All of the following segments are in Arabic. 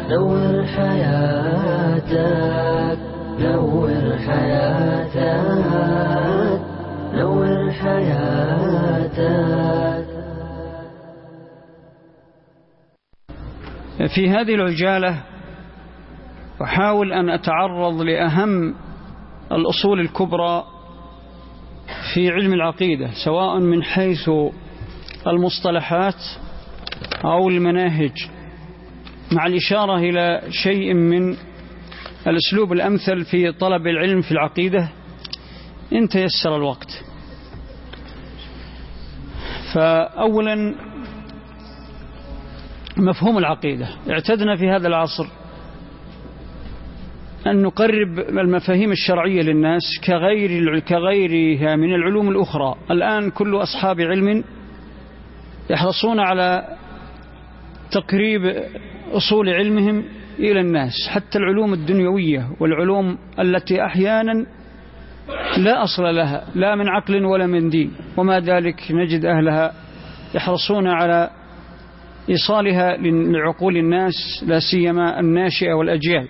نور حياتك نور حياتك نور حياتك. في هذه العجالة أحاول أن أتعرض لأهم الأصول الكبرى في علم العقيدة، سواء من حيث المصطلحات أو المناهج، مع الإشارة إلى شيء من الأسلوب الأمثل في طلب العلم في العقيدة إن تيسر الوقت. فأولا مفهوم العقيدة. اعتدنا في هذا العصر أن نقرب المفاهيم الشرعية للناس كغيرها من العلوم الأخرى. الآن كل أصحاب علم يحرصون على تقريب أصول علمهم إلى الناس، حتى العلوم الدنيوية والعلوم التي أحيانا لا أصل لها لا من عقل ولا من دين، وما ذلك نجد أهلها يحرصون على إيصالها لعقول الناس، لا سيما الناشئة والأجيال.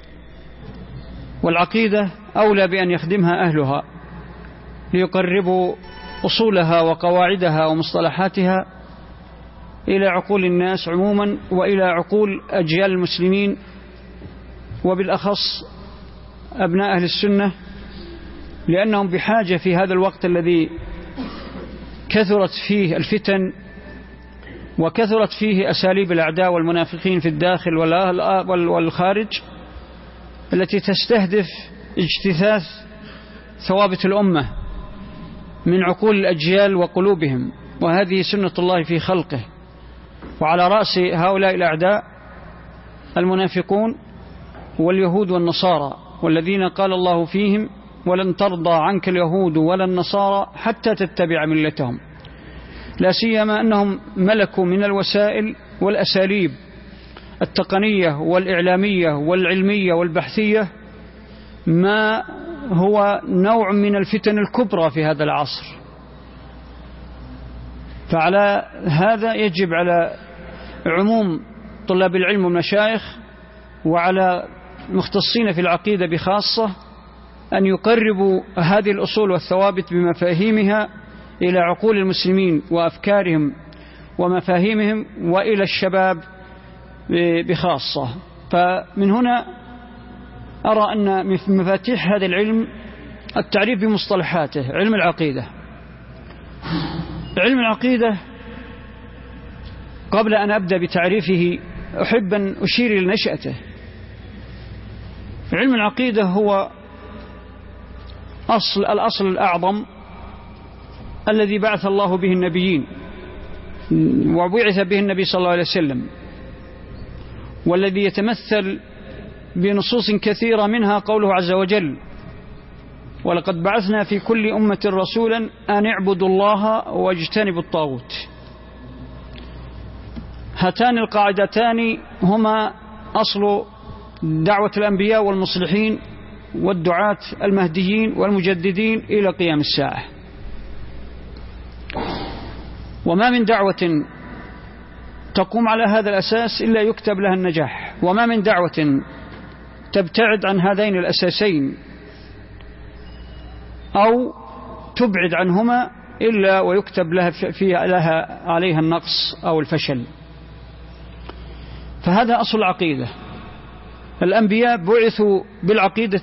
والعقيدة أولى بأن يخدمها أهلها ليقربوا أصولها وقواعدها ومصطلحاتها إلى عقول الناس عموما وإلى عقول أجيال المسلمين، وبالأخص أبناء أهل السنة، لأنهم بحاجة في هذا الوقت الذي كثرت فيه الفتن وكثرت فيه أساليب الأعداء والمنافقين في الداخل والخارج التي تستهدف اجتثاث ثوابت الأمة من عقول الأجيال وقلوبهم، وهذه سنة الله في خلقه. وعلى رأس هؤلاء الأعداء المنافقون واليهود والنصارى، والذين قال الله فيهم: ولن ترضى عنك اليهود ولا النصارى حتى تتبع ملتهم. لا سيما أنهم ملكوا من الوسائل والأساليب التقنية والإعلامية والعلمية والبحثية ما هو نوع من الفتن الكبرى في هذا العصر. فعلى هذا يجب على عموم طلاب العلم والمشايخ وعلى مختصين في العقيدة بخاصة أن يقربوا هذه الأصول والثوابت بمفاهيمها إلى عقول المسلمين وأفكارهم ومفاهيمهم، وإلى الشباب بخاصة. فمن هنا أرى أن من مفاتيح هذا العلم التعريف بمصطلحاته. علم العقيدة، علم العقيدة قبل أن أبدأ بتعريفه أحب أن أشير إلى نشأته. علم العقيدة هو الأصل الأعظم الذي بعث الله به النبيين وبعث به النبي صلى الله عليه وسلم، والذي يتمثل بنصوص كثيرة منها قوله عز وجل: ولقد بعثنا في كل أمة رسولا أن اعبدوا الله واجتنبوا الطاغوت. هاتان القاعدتان هما أصل دعوة الأنبياء والمصلحين والدعاة المهديين والمجددين إلى قيام الساعة. وما من دعوة تقوم على هذا الأساس إلا يكتب لها النجاح، وما من دعوة تبتعد عن هذين الأساسين أو تبعد عنهما إلا ويكتب لها عليها النقص أو الفشل. فهذا أصل العقيدة. الأنبياء بعثوا بالعقيدة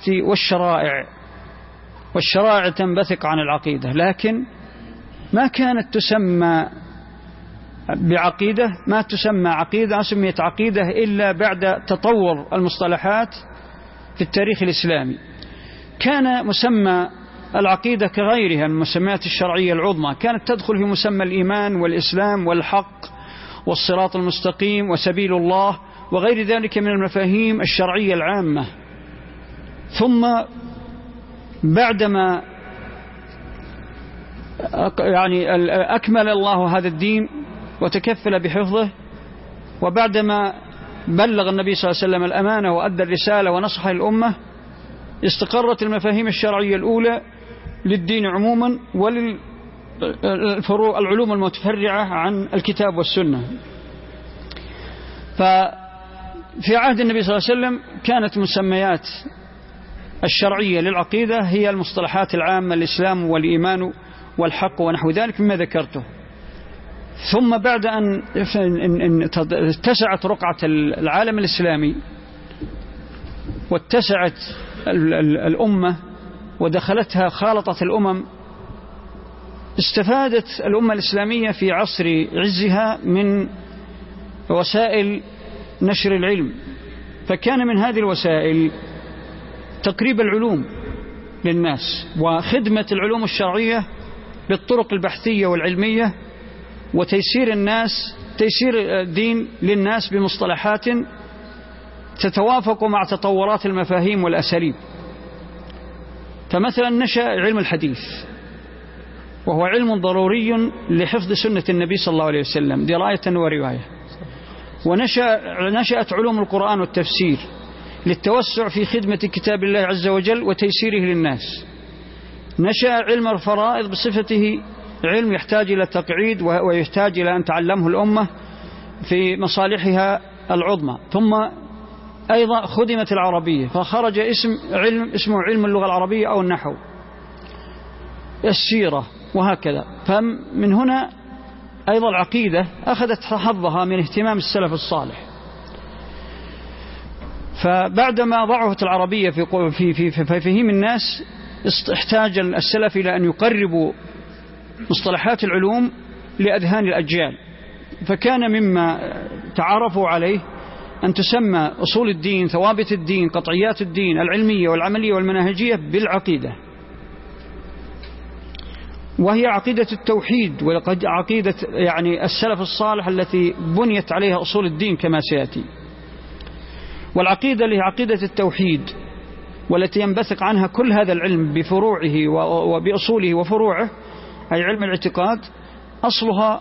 والشرائع تنبثق عن العقيدة، لكن ما كانت تسمى بعقيدة، ما تسمى عقيدة، سميت عقيدة إلا بعد تطور المصطلحات في التاريخ الإسلامي. كان مسمى العقيدة كغيرها من المسميات الشرعية العظمى، كانت تدخل في مسمى الإيمان والإسلام والحق والصراط المستقيم وسبيل الله وغير ذلك من المفاهيم الشرعية العامة. ثم بعدما أكمل الله هذا الدين وتكفل بحفظه، وبعدما بلغ النبي صلى الله عليه وسلم الأمانة وأدى الرسالة ونصح الأمة، استقرت المفاهيم الشرعية الأولى للدين عموما العلوم المتفرعة عن الكتاب والسنة. في عهد النبي صلى الله عليه وسلم كانت مسميات الشرعية للعقيدة هي المصطلحات العامة: الإسلام والإيمان والحق ونحو ذلك مما ذكرته. ثم بعد أن اتسعت رقعة العالم الإسلامي واتسعت الأمة ودخلتها خالطة الأمم، استفادت الأمة الإسلامية في عصر عزها من وسائل نشر العلم، فكان من هذه الوسائل تقريب العلوم للناس وخدمة العلوم الشرعية بالطرق البحثية والعلمية، وتيسير تيسير الدين للناس بمصطلحات تتوافق مع تطورات المفاهيم والأساليب. فمثلا نشأ علم الحديث، وهو علم ضروري لحفظ سنة النبي صلى الله عليه وسلم دراية ورواية. ونشأت علوم القرآن والتفسير للتوسع في خدمة كتاب الله عز وجل وتيسيره للناس. نشأ علم الفرائض بصفته علم يحتاج إلى تقعيد ويحتاج إلى أن تعلمه الأمة في مصالحها العظمى. ثم أيضا خدمت العربية، فخرج اسمه علم اللغة العربية أو النحو، السيرة، وهكذا. فمن هنا أيضا العقيدة أخذت حظها من اهتمام السلف الصالح. فبعدما ضعفت العربية في فهم الناس، احتاج السلف إلى أن يقربوا مصطلحات العلوم لأذهان الأجيال، فكان مما تعارفوا عليه أن تسمى أصول الدين، ثوابت الدين، قطعيات الدين العلمية والعملية والمناهجية بالعقيدة، وهي عقيدة التوحيد، ولقد عقيدة يعني السلف الصالح التي بنيت عليها أصول الدين كما سيأتي. والعقيدة هي عقيدة التوحيد، والتي ينبثق عنها كل هذا العلم بفروعه وبأصوله وفروعه، أي علم الاعتقاد. أصلها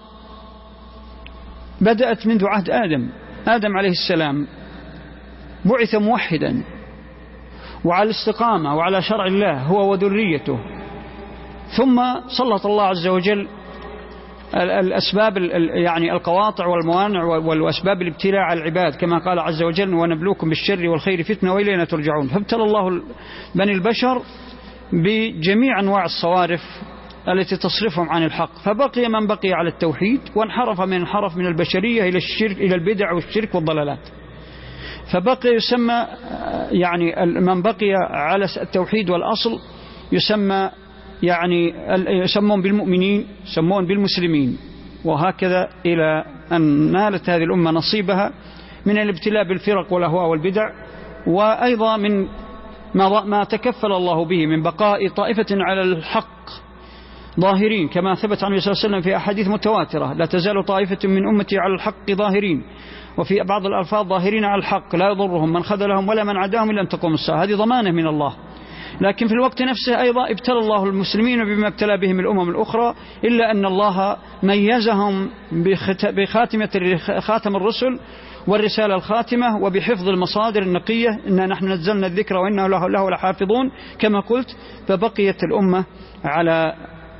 بدأت منذ عهد آدم عليه السلام، بعث موحدا وعلى الاستقامة وعلى شرع الله هو وذريته، ثم سلط الله عز وجل الأسباب يعني القواطع والموانع والأسباب الابتلاء على العباد، كما قال عز وجل: ونبلوكم بالشر والخير فتنة وإلينا ترجعون. فابتلى الله بني البشر بجميع أنواع الصوارف التي تصرفهم عن الحق، فبقي من بقي على التوحيد، وانحرف من انحرف من البشرية إلى الشرك، إلى البدع والشرك والضلالات. فبقي يسمى يعني من بقي على التوحيد والأصل يسمى يعني يسمون بالمؤمنين، يسمون بالمسلمين، وهكذا إلى أن نالت هذه الأمة نصيبها من الابتلاء بالفرق والأهواء والبدع، وأيضا من ما تكفل الله به من بقاء طائفة على الحق ظاهرين، كما ثبت عن النبي صلى الله عليه وسلم في أحاديث متواترة: لا تزال طائفة من أمتي على الحق ظاهرين، وفي بعض الألفاظ: ظاهرين على الحق لا يضرهم من خذلهم ولا من عداهم إلا أن تقوم الساعة. هذه ضمانة من الله. لكن في الوقت نفسه أيضا ابتلى الله المسلمين بما ابتلى بهم الأمم الأخرى، إلا أن الله ميزهم خاتم الرسل والرسالة الخاتمة، وبحفظ المصادر النقية: إنا نحن نزلنا الذكر وإنه له لحافظون، كما قلت. فبقيت الأمة على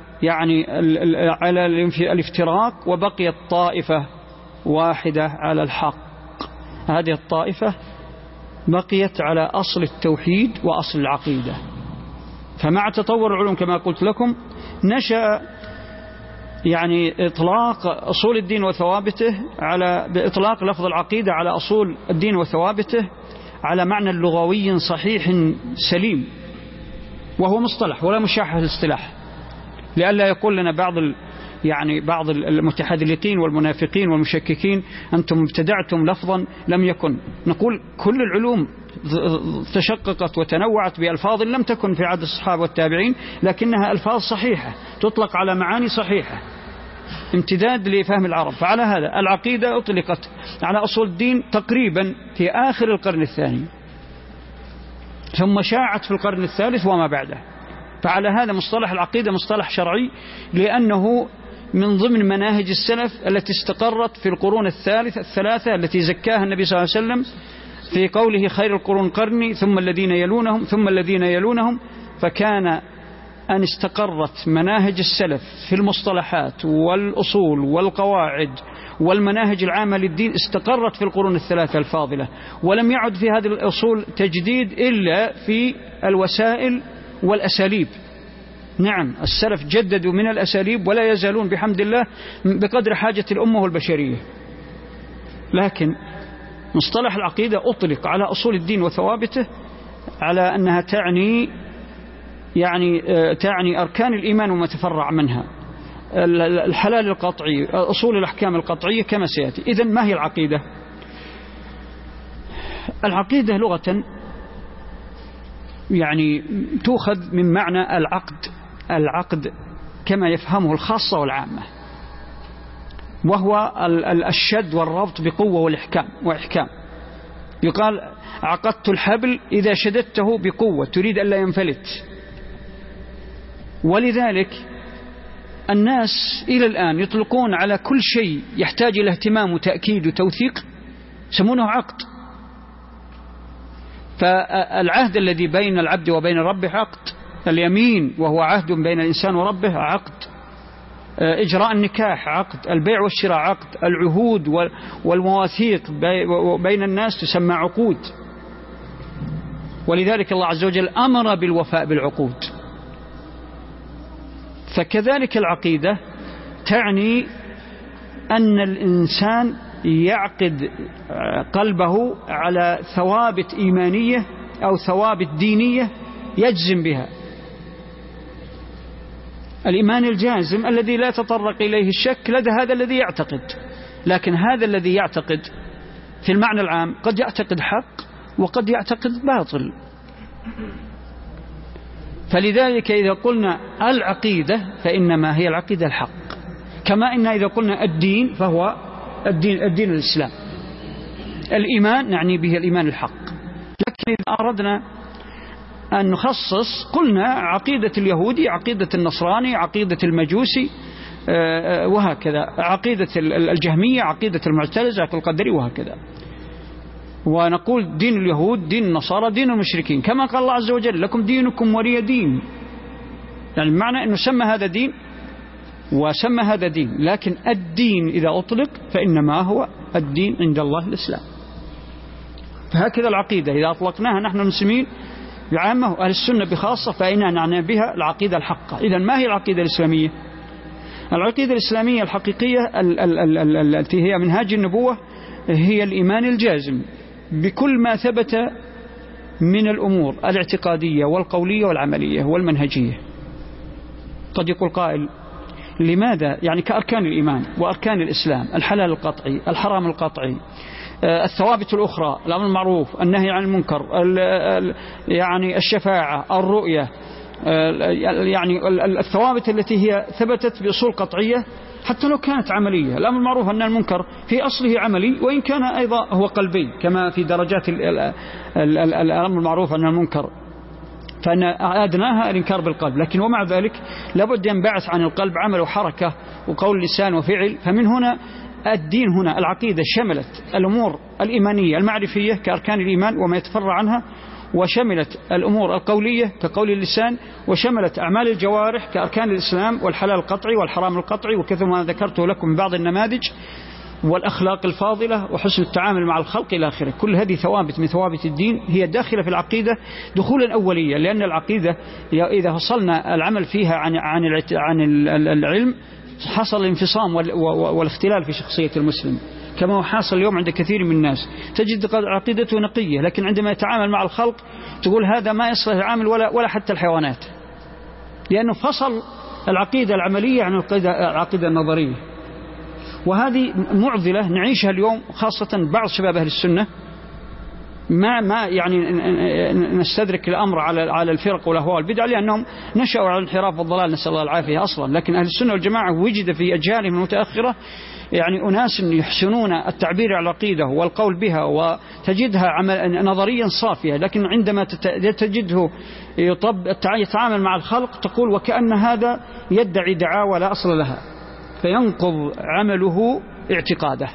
على الافتراق، وبقيت طائفة واحدة على الحق. هذه الطائفة بقيت على أصل التوحيد وأصل العقيدة. فمع تطور العلوم كما قلت لكم نشأ يعني إطلاق أصول الدين وثوابته بإطلاق لفظ العقيدة على أصول الدين وثوابته على معنى لغوي صحيح سليم، وهو مصطلح ولا مشاحة الاصطلاح، لئلا يقول لنا بعض المتحذلقين والمنافقين والمشككين: أنتم ابتدعتم لفظا لم يكن. نقول كل العلوم تشققت وتنوعت بألفاظ لم تكن في عهد الصحابة والتابعين، لكنها ألفاظ صحيحة تطلق على معاني صحيحة، امتداد لفهم العرب. فعلى هذا العقيدة أطلقت على أصول الدين تقريبا في آخر القرن الثاني، ثم شاعت في القرن الثالث وما بعده. فعلى هذا مصطلح العقيدة مصطلح شرعي، لأنه من ضمن مناهج السلف التي استقرت في القرون الثلاثة التي زكاها النبي صلى الله عليه وسلم في قوله: خير القرون قرني ثم الذين يلونهم ثم الذين يلونهم. فكان أن استقرت مناهج السلف في المصطلحات والأصول والقواعد والمناهج العامة للدين استقرت في القرون الثلاثة الفاضلة، ولم يعد في هذه الأصول تجديد إلا في الوسائل والأساليب. نعم، السلف جددوا من الأساليب ولا يزالون بحمد الله بقدر حاجة الأمة والبشرية. لكن مصطلح العقيدة أطلق على أصول الدين وثوابته على أنها تعني أركان الإيمان وما تفرع منها، الحلال القطعي، أصول الأحكام القطعية كما سيأتي. إذن ما هي العقيدة؟ العقيدة لغة يعني تؤخذ من معنى العقد كما يفهمه الخاصة والعامة، وهو الشد والربط بقوة وإحكام. يقال عقدت الحبل إذا شددته بقوة تريد أن لا ينفلت. ولذلك الناس إلى الآن يطلقون على كل شيء يحتاج إلى اهتمام وتأكيد وتوثيق يسمونه عقد. فالعهد الذي بين العبد وبين ربه عقد، اليمين وهو عهد بين الإنسان وربه عقد، إجراء النكاح عقد، البيع والشراء عقد، العهود والمواثيق بين الناس تسمى عقود. ولذلك الله عز وجل أمر بالوفاء بالعقود. فكذلك العقيدة تعني أن الإنسان يعقد قلبه على ثوابت إيمانية أو ثوابت دينية يجزم بها. الإيمان الجازم الذي لا تطرق إليه الشك لدى هذا الذي يعتقد، لكن هذا الذي يعتقد في المعنى العام قد يعتقد حق وقد يعتقد باطل. فلذلك إذا قلنا العقيدة فإنما هي العقيدة الحق، كما إن إذا قلنا الدين فهو الدين الإسلام. الإيمان نعني به الإيمان الحق. لكن إذا أردنا أن نخصص قلنا عقيدة اليهودي، عقيدة النصراني، عقيدة المجوسي، وهكذا، عقيدة الجهمية، عقيدة المعتزلة، عقيدة القدري، وهكذا. ونقول دين اليهود دين النصارى دين المشركين، كما قال الله عز وجل لكم دينكم ولي دين. يعني بمعنى أنه سمى هذا دين وسمى هذا دين، لكن الدين إذا أطلق فإنما هو الدين عند الله الإسلام. فهكذا العقيدة إذا أطلقناها نحن المسلمين بعامة أهل السنة بخاصة فإننا نعنى بها العقيدة الحقة. إذن ما هي العقيدة الإسلامية؟ العقيدة الإسلامية الحقيقية التي هي منهاج النبوة هي الإيمان الجازم بكل ما ثبت من الأمور الاعتقادية والقولية والعملية والمنهجية. قد يقول قائل لماذا؟ يعني كأركان الإيمان وأركان الإسلام، الحلال القطعي، الحرام القطعي، الثوابت الأخرى، الأمر المعروف، النهي عن المنكر، يعني الشفاعة، الرؤية، يعني الثوابت التي هي ثبتت بأصول قطعية حتى لو كانت عملية. الأمر المعروف أن المنكر في أصله عملي وإن كان أيضا هو قلبي، كما في درجات الأمر المعروف أن المنكر فأن أدناها الإنكار بالقلب، لكن ومع ذلك لابد ينبعث عن القلب عمل وحركة وقول لسان وفعل. فمن هنا الدين هنا العقيدة شملت الأمور الإيمانية المعرفية كأركان الإيمان وما يتفرع عنها، وشملت الأمور القولية كقول اللسان، وشملت أعمال الجوارح كأركان الإسلام والحلال القطعي والحرام القطعي وكثر ما ذكرته لكم بعض النماذج، والأخلاق الفاضلة وحسن التعامل مع الخلق إلى آخره. كل هذه ثوابت من ثوابت الدين هي داخلة في العقيدة دخولا أوليا، لأن العقيدة إذا فصلنا العمل فيها عن العلم حصل الانفصام والاختلال في شخصية المسلم، كما هو حاصل اليوم عند كثير من الناس. تجد عقيدته نقية لكن عندما يتعامل مع الخلق تقول هذا ما يصلح العامل ولا حتى الحيوانات، لأنه فصل العقيدة العملية عن العقيدة النظرية. وهذه معضلة نعيشها اليوم خاصة بعض شباب أهل السنة. ما يعني نستدرك الأمر على الفرق والأهواء والبدع لأنهم نشأوا على الانحراف والضلال، نسأل الله العافية أصلا. لكن أهل السنة والجماعة وجد في أجيالهم المتأخرة يعني أناس يحسنون التعبير على العقيدة والقول بها وتجدها نظريا صافية، لكن عندما تجده يتعامل مع الخلق تقول وكأن هذا يدعي دعاوى لا أصل لها، فينقض عمله اعتقاده.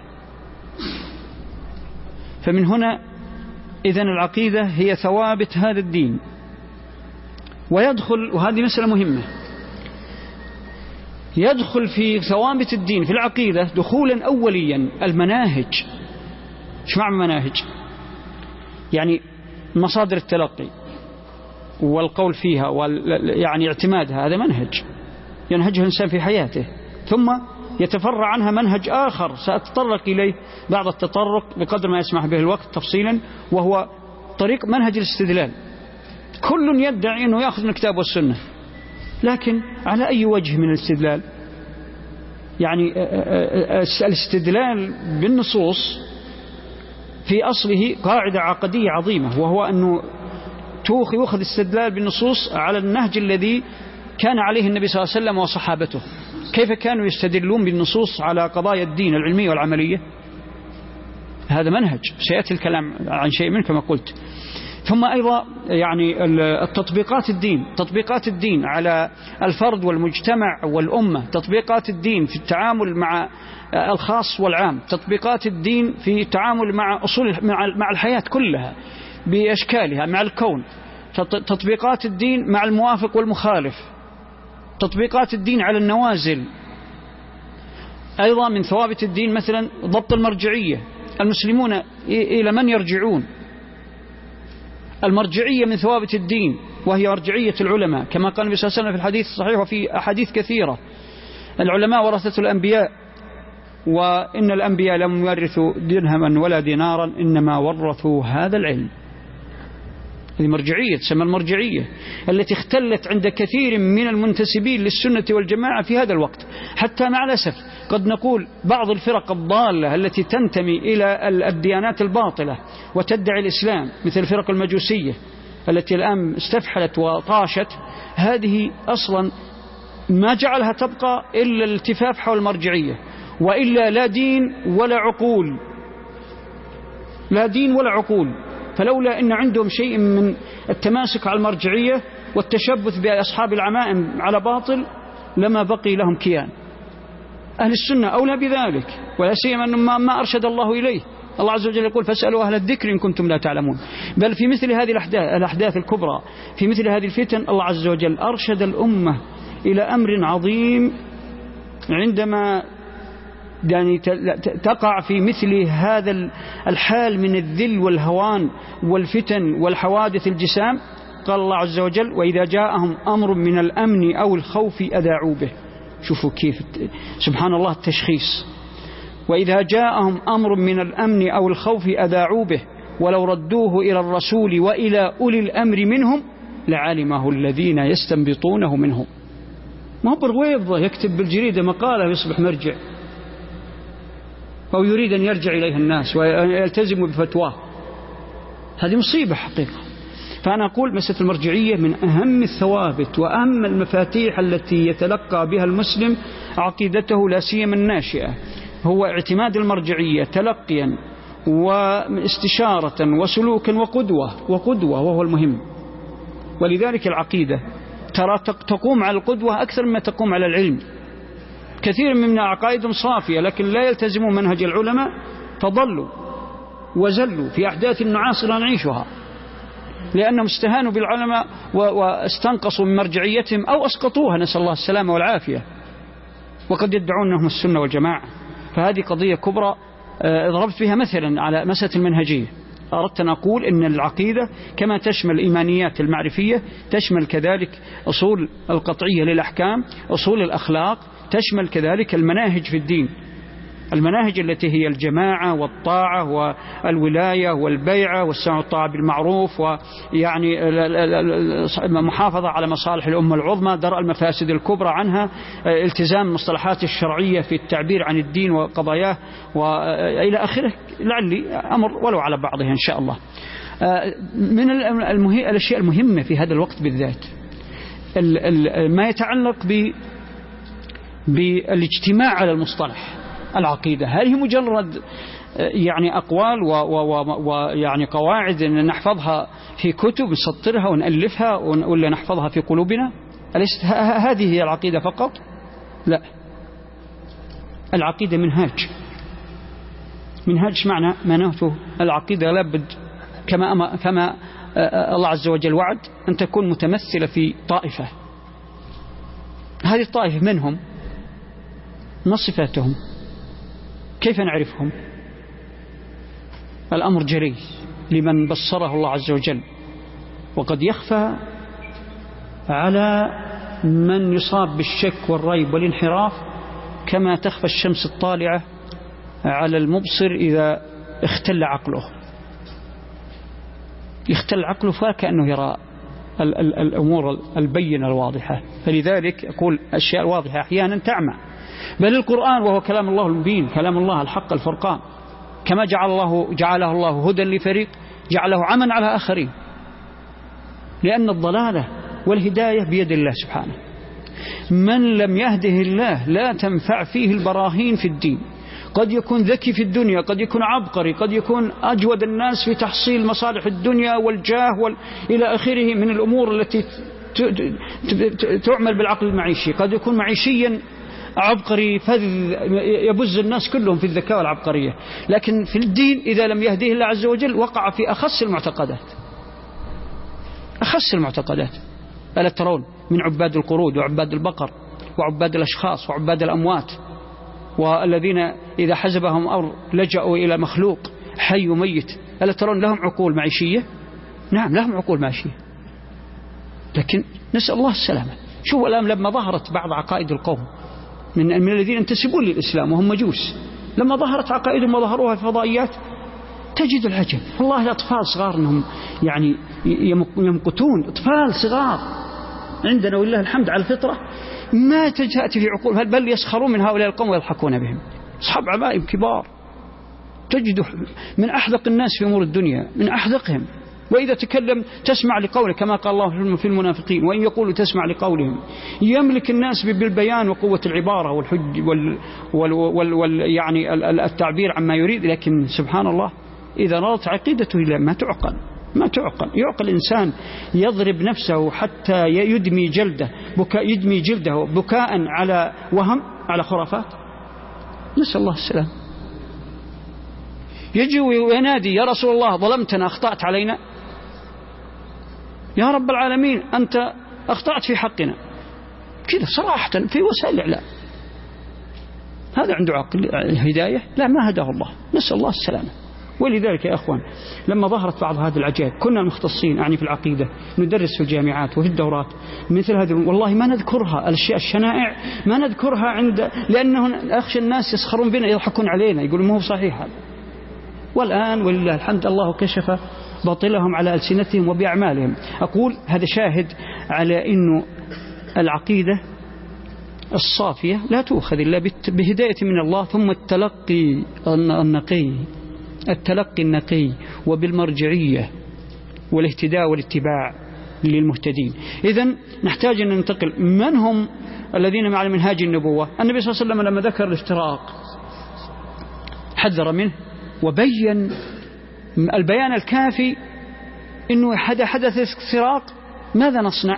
فمن هنا إذن العقيدة هي ثوابت هذا الدين. ويدخل، وهذه مسألة مهمة، يدخل في ثوابت الدين في العقيدة دخولا أوليا المناهج. إيش معنى مناهج؟ يعني مصادر التلقي والقول فيها يعني اعتمادها، هذا منهج ينهجه الإنسان في حياته، ثم يتفرع عنها منهج آخر سأتطرق إليه بعض التطرق بقدر ما يسمح به الوقت تفصيلا، وهو طريق منهج الاستدلال. كل يدعي أنه يأخذ من الكتاب والسنة، لكن على أي وجه من الاستدلال؟ يعني الاستدلال بالنصوص في أصله قاعدة عقدية عظيمة، وهو أنه يؤخذ الاستدلال بالنصوص على النهج الذي كان عليه النبي صلى الله عليه وسلم وصحابته. كيف كانوا يستدلون بالنصوص على قضايا الدين العلمية والعملية؟ هذا منهج سيأتي الكلام عن شيء منه كما قلت. ثم أيضا يعني تطبيقات الدين على الفرد والمجتمع والأمة، تطبيقات الدين في التعامل مع الخاص والعام، تطبيقات الدين في التعامل مع الحياة كلها بأشكالها، مع الكون، تطبيقات الدين مع الموافق والمخالف، تطبيقات الدين على النوازل. أيضا من ثوابت الدين مثلا ضبط المرجعية، المسلمون إلى من يرجعون؟ المرجعية من ثوابت الدين، وهي مرجعية العلماء كما قال النبي صلى الله عليه وسلم في الحديث الصحيح وفي أحاديث كثيرة: العلماء ورثة الأنبياء، وإن الأنبياء لم يورثوا درهما ولا دينارا إنما ورثوا هذا العلم. هذه مرجعية تسمى المرجعية التي اختلت عند كثير من المنتسبين للسنة والجماعة في هذا الوقت، حتى مع الأسف قد نقول بعض الفرق الضالة التي تنتمي إلى الديانات الباطلة وتدعي الإسلام، مثل الفرق المجوسية التي الآن استفحلت وطاشت، هذه أصلا ما جعلها تبقى إلا الالتفاف حول المرجعية، وإلا لا دين ولا عقول، لا دين ولا عقول. فلولا أن عندهم شيء من التماسك على المرجعية والتشبث بأصحاب العمائم على باطل لما بقي لهم كيان. أهل السنة أولى بذلك، ولا سيما أنه ما أرشد الله إليه. الله عز وجل يقول: فاسألوا أهل الذكر إن كنتم لا تعلمون. بل في مثل هذه الأحداث الكبرى، في مثل هذه الفتن، الله عز وجل أرشد الأمة إلى أمر عظيم عندما يعني تقع في مثل هذا الحال من الذل والهوان والفتن والحوادث الجسام. قال الله عز وجل: وإذا جاءهم أمر من الأمن أو الخوف أذاعوا به. شوفوا كيف سبحان الله التشخيص: وإذا جاءهم أمر من الأمن أو الخوف أذاعوا به ولو ردوه إلى الرسول وإلى أولي الأمر منهم لعلمه الذين يستنبطونه منهم. ما هو بالغيظة يكتب بالجريدة مقالة ويصبح مرجع، أو يريد أن يرجع إليها الناس ويلتزم بفتواه. هذه مصيبة حقيقة. فأنا أقول مسألة المرجعية من أهم الثوابت وأهم المفاتيح التي يتلقى بها المسلم عقيدته، لا سيما الناشئة، هو اعتماد المرجعية تلقيا واستشارة وسلوكا وقدوة وهو المهم. ولذلك العقيدة ترى تقوم على القدوة أكثر مما تقوم على العلم. كثير من عقائدهم صافية لكن لا يلتزمون منهج العلماء، فضلوا وزلوا في أحداث معاصرة نعيشها، لأنهم استهانوا بالعلماء واستنقصوا من مرجعيتهم أو أسقطوها، نسأل الله السلامة والعافية، وقد يدعون أنهم السنة والجماعة. فهذه قضية كبرى ضربت بها مثلا على مسألة المنهجية. أردت أن أقول إن العقيدة كما تشمل الإيمانيات المعرفية تشمل كذلك أصول القطعية للأحكام، أصول الأخلاق، تشمل كذلك المناهج في الدين، المناهج التي هي الجماعة والطاعة والولاية والبيعة والسمع والطاعة بالمعروف، ويعني محافظة على مصالح الأمة العظمى، درء المفاسد الكبرى عنها، التزام المصطلحات الشرعية في التعبير عن الدين وقضاياه وإلى آخره، لعلي أمر ولو على بعضها إن شاء الله. من الأشياء المهمة في هذا الوقت بالذات ما يتعلق بالاجتماع على المصطلح العقيدة. هل هي مجرد يعني أقوال ويعني قواعد نحفظها في كتب نسطرها ونألفها ولا نحفظها في قلوبنا؟ أليست هذه هي العقيدة فقط؟ لا، العقيدة منهاج معنى مناته العقيدة لابد كما الله عز وجل وعد أن تكون متمثلة في طائفة. هذه الطائفة منهم ما صفاتهم؟ كيف نعرفهم؟ الأمر جلي لمن بصره الله عز وجل، وقد يخفى على من يصاب بالشك والريب والانحراف كما تخفى الشمس الطالعة على المبصر إذا اختل عقله. يختل عقله فكأنه يرى الأمور البينة الواضحة. فلذلك أقول الأشياء الواضحة أحيانا تعمى. بل القرآن وهو كلام الله المبين، كلام الله الحق الفرقان، كما جعله الله هدى لفريق جعله عمى على آخرين، لأن الضلالة والهداية بيد الله سبحانه. من لم يهده الله لا تنفع فيه البراهين في الدين. قد يكون ذكي في الدنيا، قد يكون عبقري، قد يكون أجود الناس في تحصيل مصالح الدنيا والجاه إلى آخره من الأمور التي تعمل بالعقل المعيشي، قد يكون معيشيا عبقري فذ يبز الناس كلهم في الذكاء والعبقرية، لكن في الدين إذا لم يهديه الله عز وجل وقع في أخص المعتقدات. ألا ترون من عباد القرود وعباد البقر وعباد الأشخاص وعباد الأموات، والذين إذا حزبهم أمر لجأوا إلى مخلوق حي وميت، ألا ترون لهم عقول معيشية؟ نعم لهم عقول معيشية، لكن نسأل الله السلامة. شوفوا الآن لما ظهرت بعض عقائد القوم من الذين ينتسبون للإسلام وهم مجوس، لما ظهرت عقائدهم وظهروها في الفضائيات تجد العجب. والله الأطفال صغار أنهم يعني يمقتون، أطفال صغار عندنا والله الحمد على الفطرة ما تأتي في عقول، بل يسخرون من هؤلاء القوم ويضحكون بهم. أصحاب عمائم كبار تجد من أحذق الناس في أمور الدنيا، من أحذقهم، وإذا تكلم تسمع لقوله كما قال الله في المنافقين وإن يقولوا تسمع لقولهم. يملك الناس بالبيان وقوة العبارة والحج يعني التعبير عما يريد، لكن سبحان الله إذا رأت عقيدته إلى ما تعقل. يعقل إنسان يضرب نفسه حتى يدمي جلده بكاء على وهم، على خرافات. نسأل الله السلام. يجي وينادي يا رسول الله ظلمتنا، أخطأت علينا، يا رب العالمين أنت أخطأت في حقنا، كذا صراحة في وسائل الإعلام. هذا عنده عقل هداية؟ لا، ما هداه الله، نسأل الله السلامة. ولذلك يا أخوان لما ظهرت بعض هذه العجائب كنا المختصين يعني في العقيدة ندرس في الجامعات وفي الدورات مثل هذه، والله ما نذكرها، الأشياء الشنائع ما نذكرها لأنه أخشى الناس يسخرون بنا يضحكون علينا يقولون ما هو صحيح هذا. والآن ولله الحمد الله كشف باطلهم على ألسنتهم وبأعمالهم. أقول هذا شاهد على أنه العقيدة الصافية لا تؤخذ إلا بهداية من الله، ثم التلقي النقي وبالمرجعية والاهتداء والاتباع للمهتدين. إذن نحتاج أن ننتقل من هم الذين مع منهاج النبوة. النبي صلى الله عليه وسلم لما ذكر الافتراق حذر منه وبين البيان الكافي إنه حدث افتراق ماذا نصنع.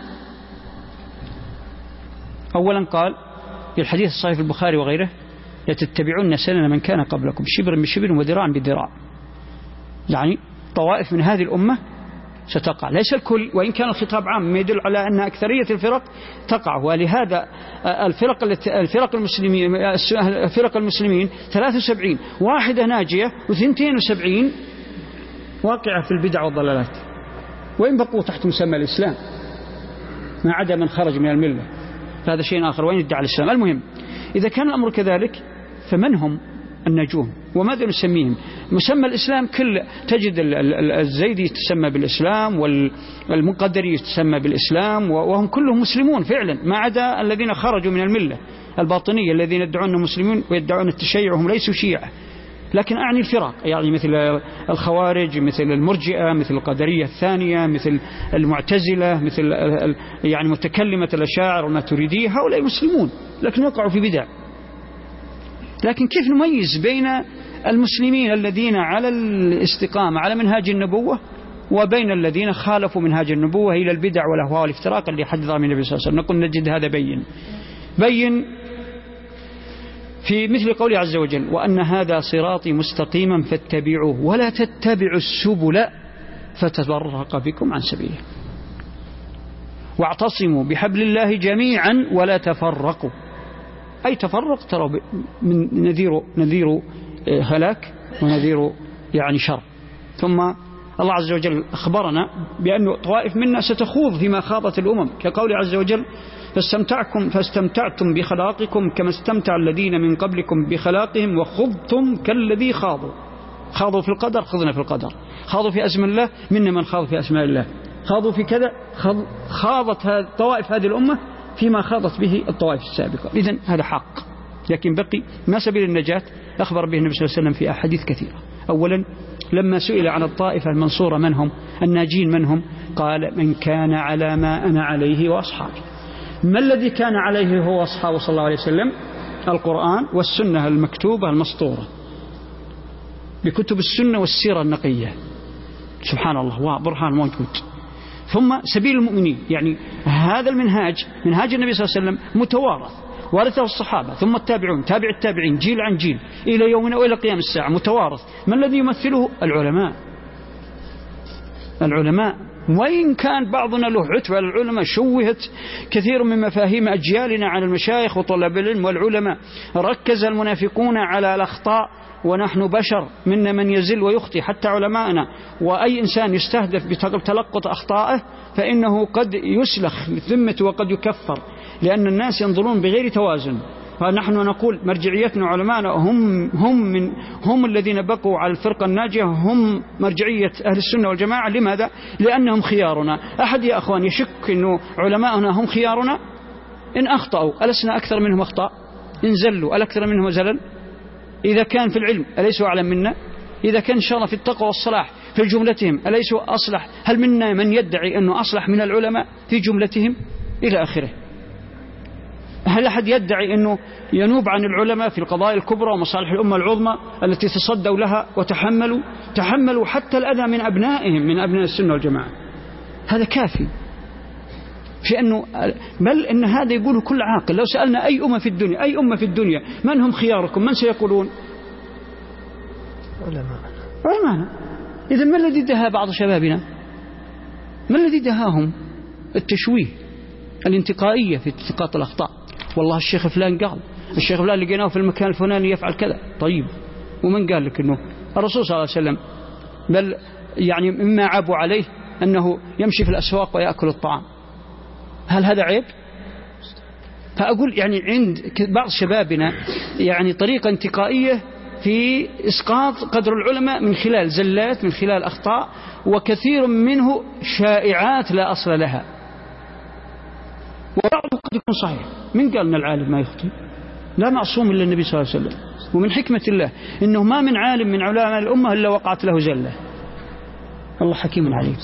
أولا قال في الحديث الصحيح في البخاري وغيره لتتبعون سنن من كان قبلكم شبرا بشبر وذراعا بذراع، يعني طوائف من هذه الأمة ستقع، ليس الكل، وإن كان الخطاب عام ما يدل على أن أكثرية الفرق تقع. ولهذا الفرق المسلمين 73 واحدة ناجية و72 واقعة في البدع والضلالات، وإن بقوا تحت مسمى الإسلام ما عدا من خرج من الملة، فهذا شيء آخر وإن ادعى الإسلام. المهم إذا كان الأمر كذلك فمن هم النجوم وماذا نسميهم؟ مسمى الإسلام كل تجد الزيدي يتسمى بالإسلام والمقدري يتسمى بالإسلام، وهم كلهم مسلمون فعلا ما عدا الذين خرجوا من الملة الباطنية الذين يدعون مسلمين ويدعون التشيع وهم ليسوا شيعة. لكن أعني الفرق يعني مثل الخوارج، مثل المرجئة، مثل القدرية الثانية، مثل المعتزلة، مثل يعني متكلمة الأشاعرة والماتريدية، هؤلاء مسلمون لكن وقعوا في بدع. لكن كيف نميز بين المسلمين الذين على الاستقامة على منهاج النبوة وبين الذين خالفوا منهاج النبوة إلى البدع والأهواء والافتراق اللي حدثها من النبي صلى الله عليه وسلم؟ نقول نجد هذا بين في مثل قوله عز وجل وأن هذا صراطي مستقيما فاتبعوه ولا تتبعوا السبل فتفرق بكم عن سبيله واعتصموا بحبل الله جميعا ولا تفرقوا. أي تفرق ترى من نذير هلاك ونذير يعني شر. ثم الله عز وجل أخبرنا بأن طوائف منا ستخوض فيما خاضت الأمم، كقول عز وجل فاستمتعتم بخلاقكم كما استمتع الذين من قبلكم بخلاقهم وخضتم كالذي خاضوا في القدر، خضنا في القدر، خاضوا في أسماء الله منا من خاض في أسماء الله، خاضوا في كذا، خاضت طوائف هذه الأمة فيما خاضت به الطوائف السابقة. إذن هذا حق، لكن بقي ما سبيل النجاة؟ أخبر به النبي صلى الله عليه وسلم في أحاديث كثيرة. أولا لما سئل عن الطائفة المنصورة من هم الناجين من هم، قال من كان على ما أنا عليه وأصحابي. ما الذي كان عليه هو أصحابه صلى الله عليه وسلم؟ القرآن والسنة المكتوبة المسطورة بكتب السنة والسيرة النقية، سبحان الله، وبرهان موجود. ثم سبيل المؤمنين، يعني هذا المنهاج، منهاج النبي صلى الله عليه وسلم متوارث، وارثه الصحابة ثم التابعون تابع التابعين جيل عن جيل إلى يومنا وإلى قيام الساعة، متوارث. ما الذي يمثله؟ العلماء. وإن كان بعضنا له عتبة العلماء، شوهت كثير من مفاهيم أجيالنا على المشايخ وطلاب العلم والعلماء، ركز المنافقون على الأخطاء، ونحن بشر منا من يزل ويخطي حتى علماءنا، وأي إنسان يستهدف بتلقط أخطائه فإنه قد يسلخ ذمته وقد يكفر، لأن الناس ينظرون بغير توازن. فنحن نقول مرجعيتنا علماءنا هم الذين بقوا على الفرقة الناجية، هم مرجعية أهل السنة والجماعة. لماذا؟ لأنهم خيارنا. أحد يا أخوان يشك أنه علماءنا هم خيارنا؟ إن أخطأوا ألسنا أكثر منهم أخطاء؟ إن زلوا ألأكثر منهم زلل؟ إذا كان في العلم أليسوا أعلم منا؟ إذا كان إن شاء الله في التقوى والصلاح في جملتهم أليسوا أصلح؟ هل منا من يدعي أنه أصلح من العلماء في جملتهم؟ إلى آخره. هل أحد يدعي أنه ينوب عن العلماء في القضايا الكبرى ومصالح الأمة العظمى التي تصدوا لها وتحملوا حتى الأذى من أبنائهم، من أبناء السنة والجماعة؟ هذا كافي في أنه، بل إن هذا يقوله كل عاقل. لو سألنا أي أمة في الدنيا من هم خياركم، من سيقولون؟ علماء. إذن ما الذي دها بعض شبابنا؟ ما الذي دهاهم؟ التشويه، الانتقائية في التقاط الأخطاء. والله الشيخ فلان قال، الشيخ فلان لقيناه في المكان الفلاني يفعل كذا. طيب، ومن قال لك أنه الرسول صلى الله عليه وسلم؟ بل يعني مما عابوا عليه أنه يمشي في الأسواق ويأكل الطعام. هل هذا عيب؟ فأقول يعني عند بعض شبابنا يعني طريقة انتقائية في إسقاط قدر العلماء من خلال زلات، من خلال أخطاء، وكثير منه شائعات لا أصل لها، وبعضه قد يكون صحيح. من قال أن العالم ما يخطئ؟ لا معصوم إلا النبي صلى الله عليه وسلم. ومن حكمة الله إنه ما من عالم من علماء الأمة إلا وقعت له زلة. الله حكيم عليه.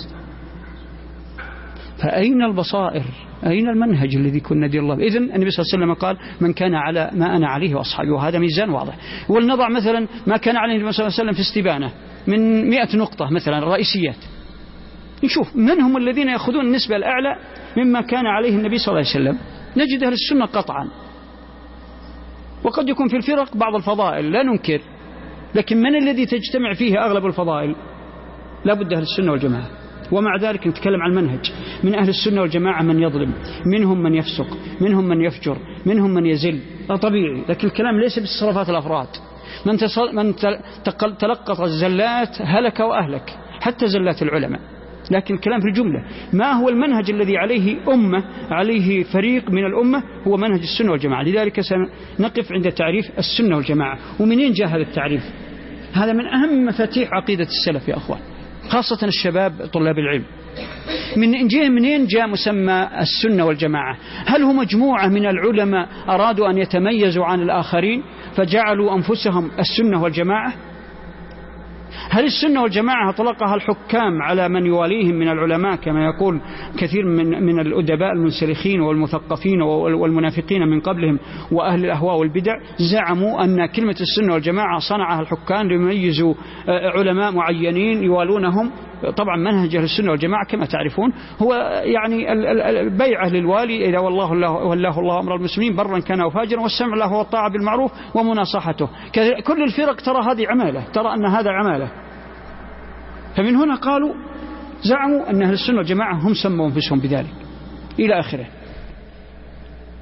فأين البصائر؟ أين المنهج الذي كنا ندير الله؟ إذن النبي صلى الله عليه وسلم قال من كان على ما أنا عليه وأصحابي، وهذا ميزان واضح. ولنضع مثلا ما كان عليه النبي صلى الله عليه وسلم في استبانة من 100 نقطة مثلا رئيسيات، نشوف من هم الذين يأخذون النسبة الأعلى مما كان عليه النبي صلى الله عليه وسلم. نجد أهل السنة قطعا، وقد يكون في الفرق بعض الفضائل لا ننكر، لكن من الذي تجتمع فيه أغلب الفضائل؟ لا بد أهل السنة والجماعة. ومع ذلك نتكلم عن المنهج. من أهل السنة والجماعة من يظلم، منهم من يفسق، منهم من يفجر، منهم من يزل، طبيعي. لكن الكلام ليس بتصرفات الأفراد. من تلقط الزلات هلك وأهلك، حتى زلات العلماء. لكن الكلام في الجملة، ما هو المنهج الذي عليه فريق من الأمة؟ هو منهج السنة والجماعة. لذلك سنقف عند تعريف السنة والجماعة. ومنين جاء هذا التعريف؟ هذا من أهم مفاتيح عقيدة السلف يا أخوان، خاصة الشباب طلاب العلم. منين جاء مسمى السنة والجماعة؟ هل هو مجموعة من العلماء أرادوا أن يتميزوا عن الآخرين فجعلوا أنفسهم السنة والجماعة؟ هل السنة والجماعة أطلقها الحكام على من يواليهم من العلماء كما يقول كثير من الأدباء المنسلخين والمثقفين والمنافقين من قبلهم وأهل الأهواء والبدع؟ زعموا أن كلمة السنة والجماعة صنعها الحكام ليميزوا علماء معينين يوالونهم. طبعا منهج أهل السنة والجماعة كما تعرفون هو يعني البيعة للوالي إذا والله الله أمر المسلمين برا كان أو فاجرا، والسمع له والطاعة بالمعروف ومناصحته. كل الفرق ترى هذه عمالة، ترى أن هذا عمالة. فمن هنا قالوا زعموا أن أهل السنة والجماعة هم سموا أنفسهم بذلك إلى آخره.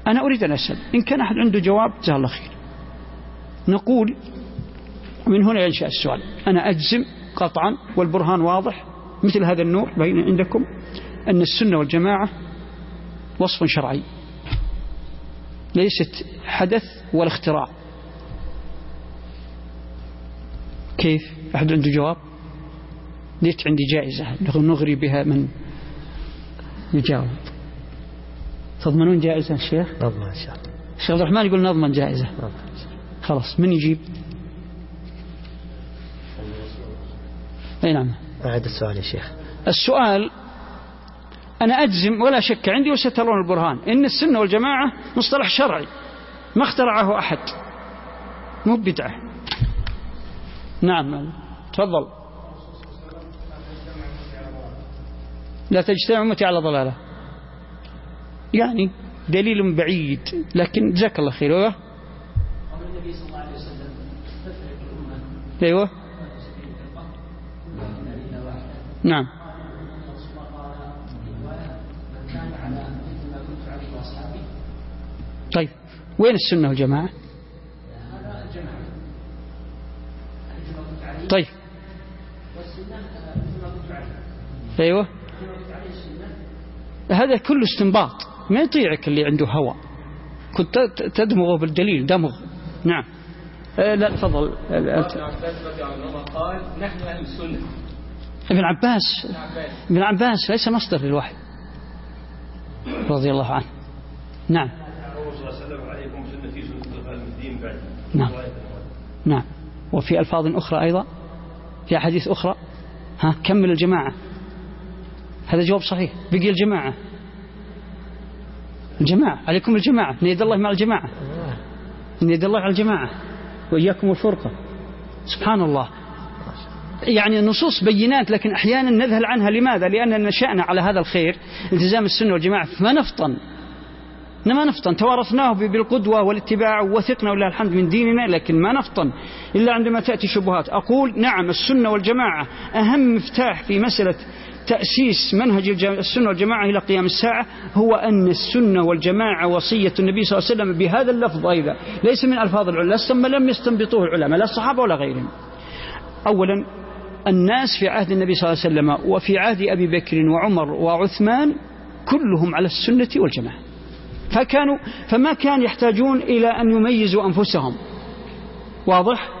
أنا أريد أن أسأل إن كان أحد عنده جواب جزاه الله خير. نقول من هنا ينشأ السؤال. أنا أجزم قطعا والبرهان واضح مثل هذا النور بين عندكم أن السنة والجماعة وصف شرعي ليست حدث ولا اختراع. كيف؟ أحد عنده جواب؟ ليت عندي جائزة نغري بها من يجاوب. تضمنون جائزة الشيخ؟ نضمن إن شاء الله. الشيخ عبد الرحمن يقول نضمن جائزة. خلاص من يجيب؟ أي نعم. أعد السؤال يا شيخ. السؤال أنا أجزم ولا شك عندي وسترون البرهان إن السنة والجماعة مصطلح شرعي ما اخترعه أحد مو بدعة. نعم تفضل. لا تجتمع أمتي على ضلالة يعني دليل بعيد لكن جزاك الله خير. أيوه أيوه نعم. طيب وين السنة والجماعة؟ طيب أيوه هذا كله استنباط ما يطيعك اللي عنده هوى كنت تدمغه بالدليل دمغ. نعم لا تفضل. قال نحن أهل السنة. ابن عباس ليس مصدر للوحي رضي الله عنه. نعم نعم نعم. وفي ألفاظ أخرى أيضا في أحاديث أخرى. ها كمل الجماعة. هذا جواب صحيح. بقي الجماعة عليكم الجماعة إن يد الله مع الجماعة إن يد الله على الجماعة وإياكم الفرقة. سبحان الله يعني النصوص بينات لكن أحيانا نذهل عنها. لماذا؟ لأن نشأنا على هذا الخير التزام السنة والجماعة فما نفطن توارثناه بالقدوة والاتباع ووثقنا ولله الحمد من ديننا لكن ما نفطن إلا عندما تأتي شبهات. أقول نعم السنة والجماعة أهم مفتاح في مسألة تأسيس منهج السنة والجماعة إلى قيام الساعة هو أن السنة والجماعة وصية النبي صلى الله عليه وسلم بهذا اللفظ أيضا ليس من ألفاظ العلماء لم يستنبطوه العلماء لا الصحابة ولا غيرهم. أولا الناس في عهد النبي صلى الله عليه وسلم وفي عهد أبي بكر وعمر وعثمان كلهم على السنة والجماعة فما كان يحتاجون إلى أن يميزوا أنفسهم. واضح؟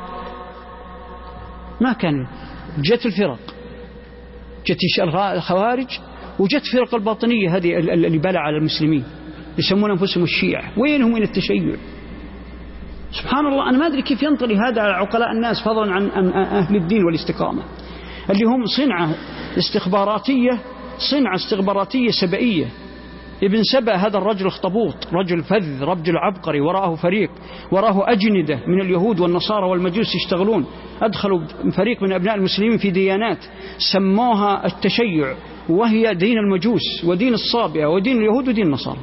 ما كان. جت الفرق جت الخوارج وجت فرق الباطنية هذه اللي بلع على المسلمين يسمون أنفسهم الشيعة. وينهم من التشيع؟ سبحان الله أنا ما أدري كيف ينطلي هذا على عقلاء الناس فضلا عن أهل الدين والاستقامة اللي هم صنعة استخباراتية سبئية. ابن سبأ هذا الرجل اخطبوط رجل فذ رجل عبقري وراءه فريق وراءه أجندة من اليهود والنصارى والمجوس يشتغلون. أدخلوا فريق من أبناء المسلمين في ديانات سموها التشيع وهي دين المجوس ودين الصابئة ودين اليهود ودين النصارى.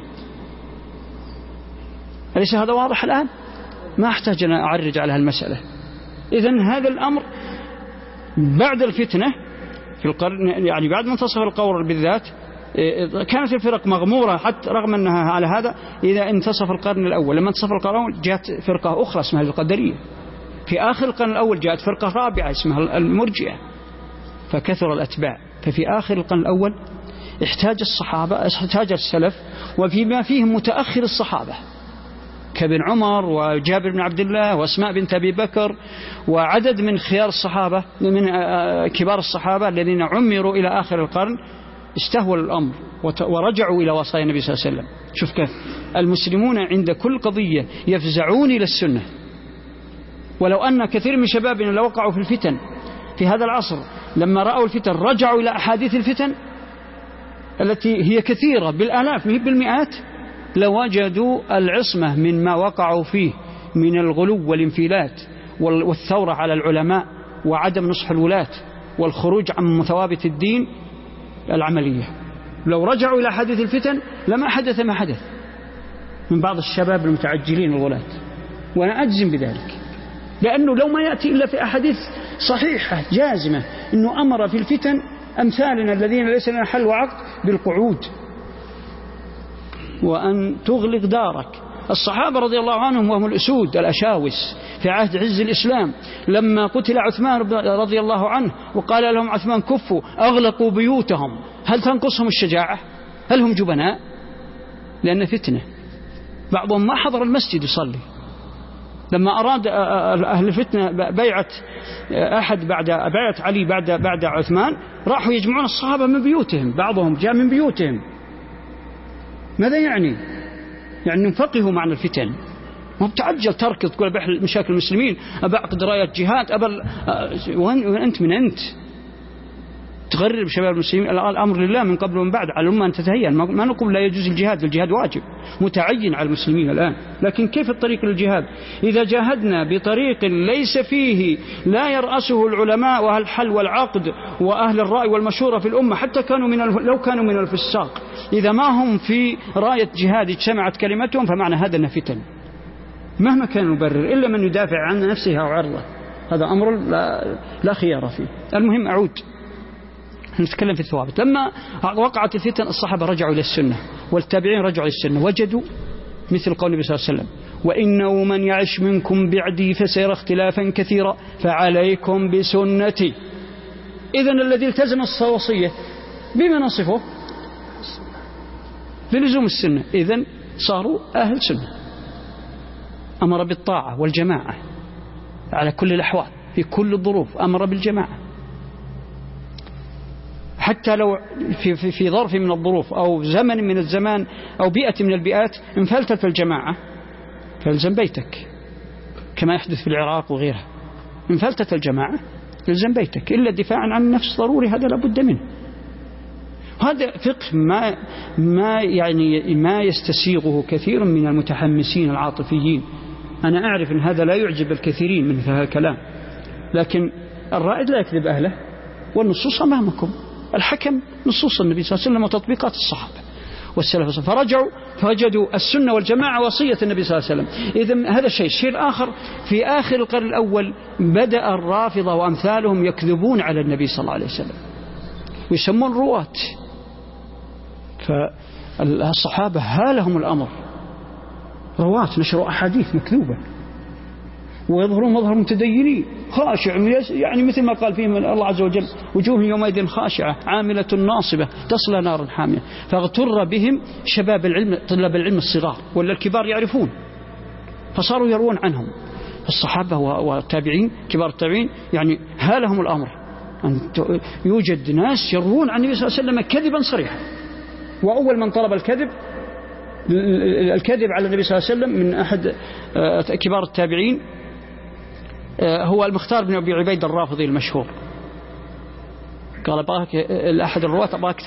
أليس هذا واضح الآن؟ ما أحتاج أن أعرج على هالمسألة. إذن هذا الأمر بعد الفتنة في القرن يعني بعد منتصف القرن بالذات كانت الفرق مغمورة حتى رغم أنها على هذا إذا انتصف القرن الأول. لما انتصف القرن الأول جاءت فرقة أخرى اسمها القدرية. في آخر القرن الأول جاءت فرقة رابعة اسمها المرجئة فكثر الأتباع. ففي آخر القرن الأول احتاج السلف وفيما فيهم متأخر الصحابة كابن عمر وجابر بن عبد الله وأسماء بنت أبي بكر وعدد من خيار الصحابة من كبار الصحابة الذين عمروا إلى آخر القرن استهول الأمر ورجعوا إلى وصايا النبي صلى الله عليه وسلم. شوف كيف المسلمون عند كل قضية يفزعون إلى السنة. ولو أن كثير من شبابنا لو وقعوا في الفتن في هذا العصر لما رأوا الفتن رجعوا إلى أحاديث الفتن التي هي كثيرة بالآلاف مهي بالمئات لوجدوا العصمة من ما وقعوا فيه من الغلو والانفلات والثورة على العلماء وعدم نصح الولاة والخروج عن مثوابت الدين العملية. لو رجعوا إلى حديث الفتن لما حدث ما حدث من بعض الشباب المتعجلين الغلاة. وأنا أجزم بذلك لأنه لو ما يأتي إلا في أحاديث صحيحة جازمة أنه أمر في الفتن أمثالنا الذين ليس لنا حل وعقد بالقعود وأن تغلق دارك. الصحابة رضي الله عنهم وهم الأسود الأشاوس في عهد عز الإسلام، لما قتل عثمان رضي الله عنه وقال لهم عثمان كفوا أغلقوا بيوتهم، هل تنقصهم الشجاعة؟ هل هم جبناء؟ لأن فتنة. بعضهم ما حضر المسجد يصلي. لما أراد أهل الفتنة بيعة بيعة علي بعد عثمان، راحوا يجمعون الصحابة من بيوتهم، بعضهم جاء من بيوتهم. ماذا يعني؟ يعني فقهوا معنى الفتن. ما بتعجل تركض تقول بحل مشاكل المسلمين، أبعقد راية جهاد، وأنت من أنت تغرب شباب المسلمين. الأمر لله من قبل ومن بعد، على الأمة أن تتهيأ. ما نقول لا يجوز الجهاد، الجهاد واجب متعين على المسلمين الآن، لكن كيف الطريق للجهاد؟ إذا جاهدنا بطريق ليس فيه لا يرأسه العلماء وأهل الحل والعقد وأهل الرأي والمشورة في الأمة، حتى لو كانوا من الفساق، إذا ما هم في راية جهاد اجتمعت كلمتهم، فمعنى هذا أنه فتن مهما كان المبرر، إلا من يدافع عن نفسه أو عرضه، هذا أمر لا خيار فيه. المهم أعود نتكلم في الثوابت. لما وقعت الفتن الصحابة رجعوا إلى السنة، والتابعين رجعوا إلى السنة، وجدوا مثل قول النبي صلى الله عليه وسلم: وإنه من يعش منكم بعدي فسيرى اختلافا كثيرا فعليكم بسنتي. إذن الذي التزم الوصية بما نصفه بلزوم السنة، إذن صاروا أهل سنة. أمر بالطاعة والجماعة على كل الأحوال في كل الظروف، أمر بالجماعة حتى لو في ظرف من الظروف أو زمن من الزمان أو بيئة من البيئات انفلتت الجماعة، فالزم بيتك، كما يحدث في العراق وغيرها. انفلتت الجماعة الزم بيتك، إلا الدفاع عن النفس ضروري، هذا لابد منه. هذا فقه ما يستسيغه كثير من المتحمسين العاطفيين. أنا أعرف أن هذا لا يعجب الكثيرين من هذا الكلام، لكن الرائد لا يكذب أهله، والنصوص أمامكم. الحكم نصوص النبي صلى الله عليه وسلم وتطبيقات الصحابة والسلف، فرجعوا فوجدوا السنة والجماعة وصية النبي صلى الله عليه وسلم. إذن هذا الشيء الآخر، في آخر القرن الأول بدأ الرافضة وأمثالهم يكذبون على النبي صلى الله عليه وسلم ويسمون رواة. فالصحابة هالهم الأمر، رواة نشروا أحاديث مكذوبة ويظهرون مظهر متدينين خاشع، يعني مثل ما قال فيهم الله عز وجل: وجوه يومئذ خاشعة عاملة ناصبة تصلى نارا حامية. فاغتر بهم شباب العلم، طلاب العلم الصغار، ولا الكبار يعرفون، فصاروا يروون عنهم. الصحابة والتابعين كبار التابعين يعني هالهم الأمر أن يوجد ناس يروون عن النبي صلى الله عليه وسلم كذبا صريحا. وأول من طلب الكذب على النبي صلى الله عليه وسلم من أحد كبار التابعين هو المختار بن أبي عبيد الرافضي المشهور. قال: أحد الرواة: أباك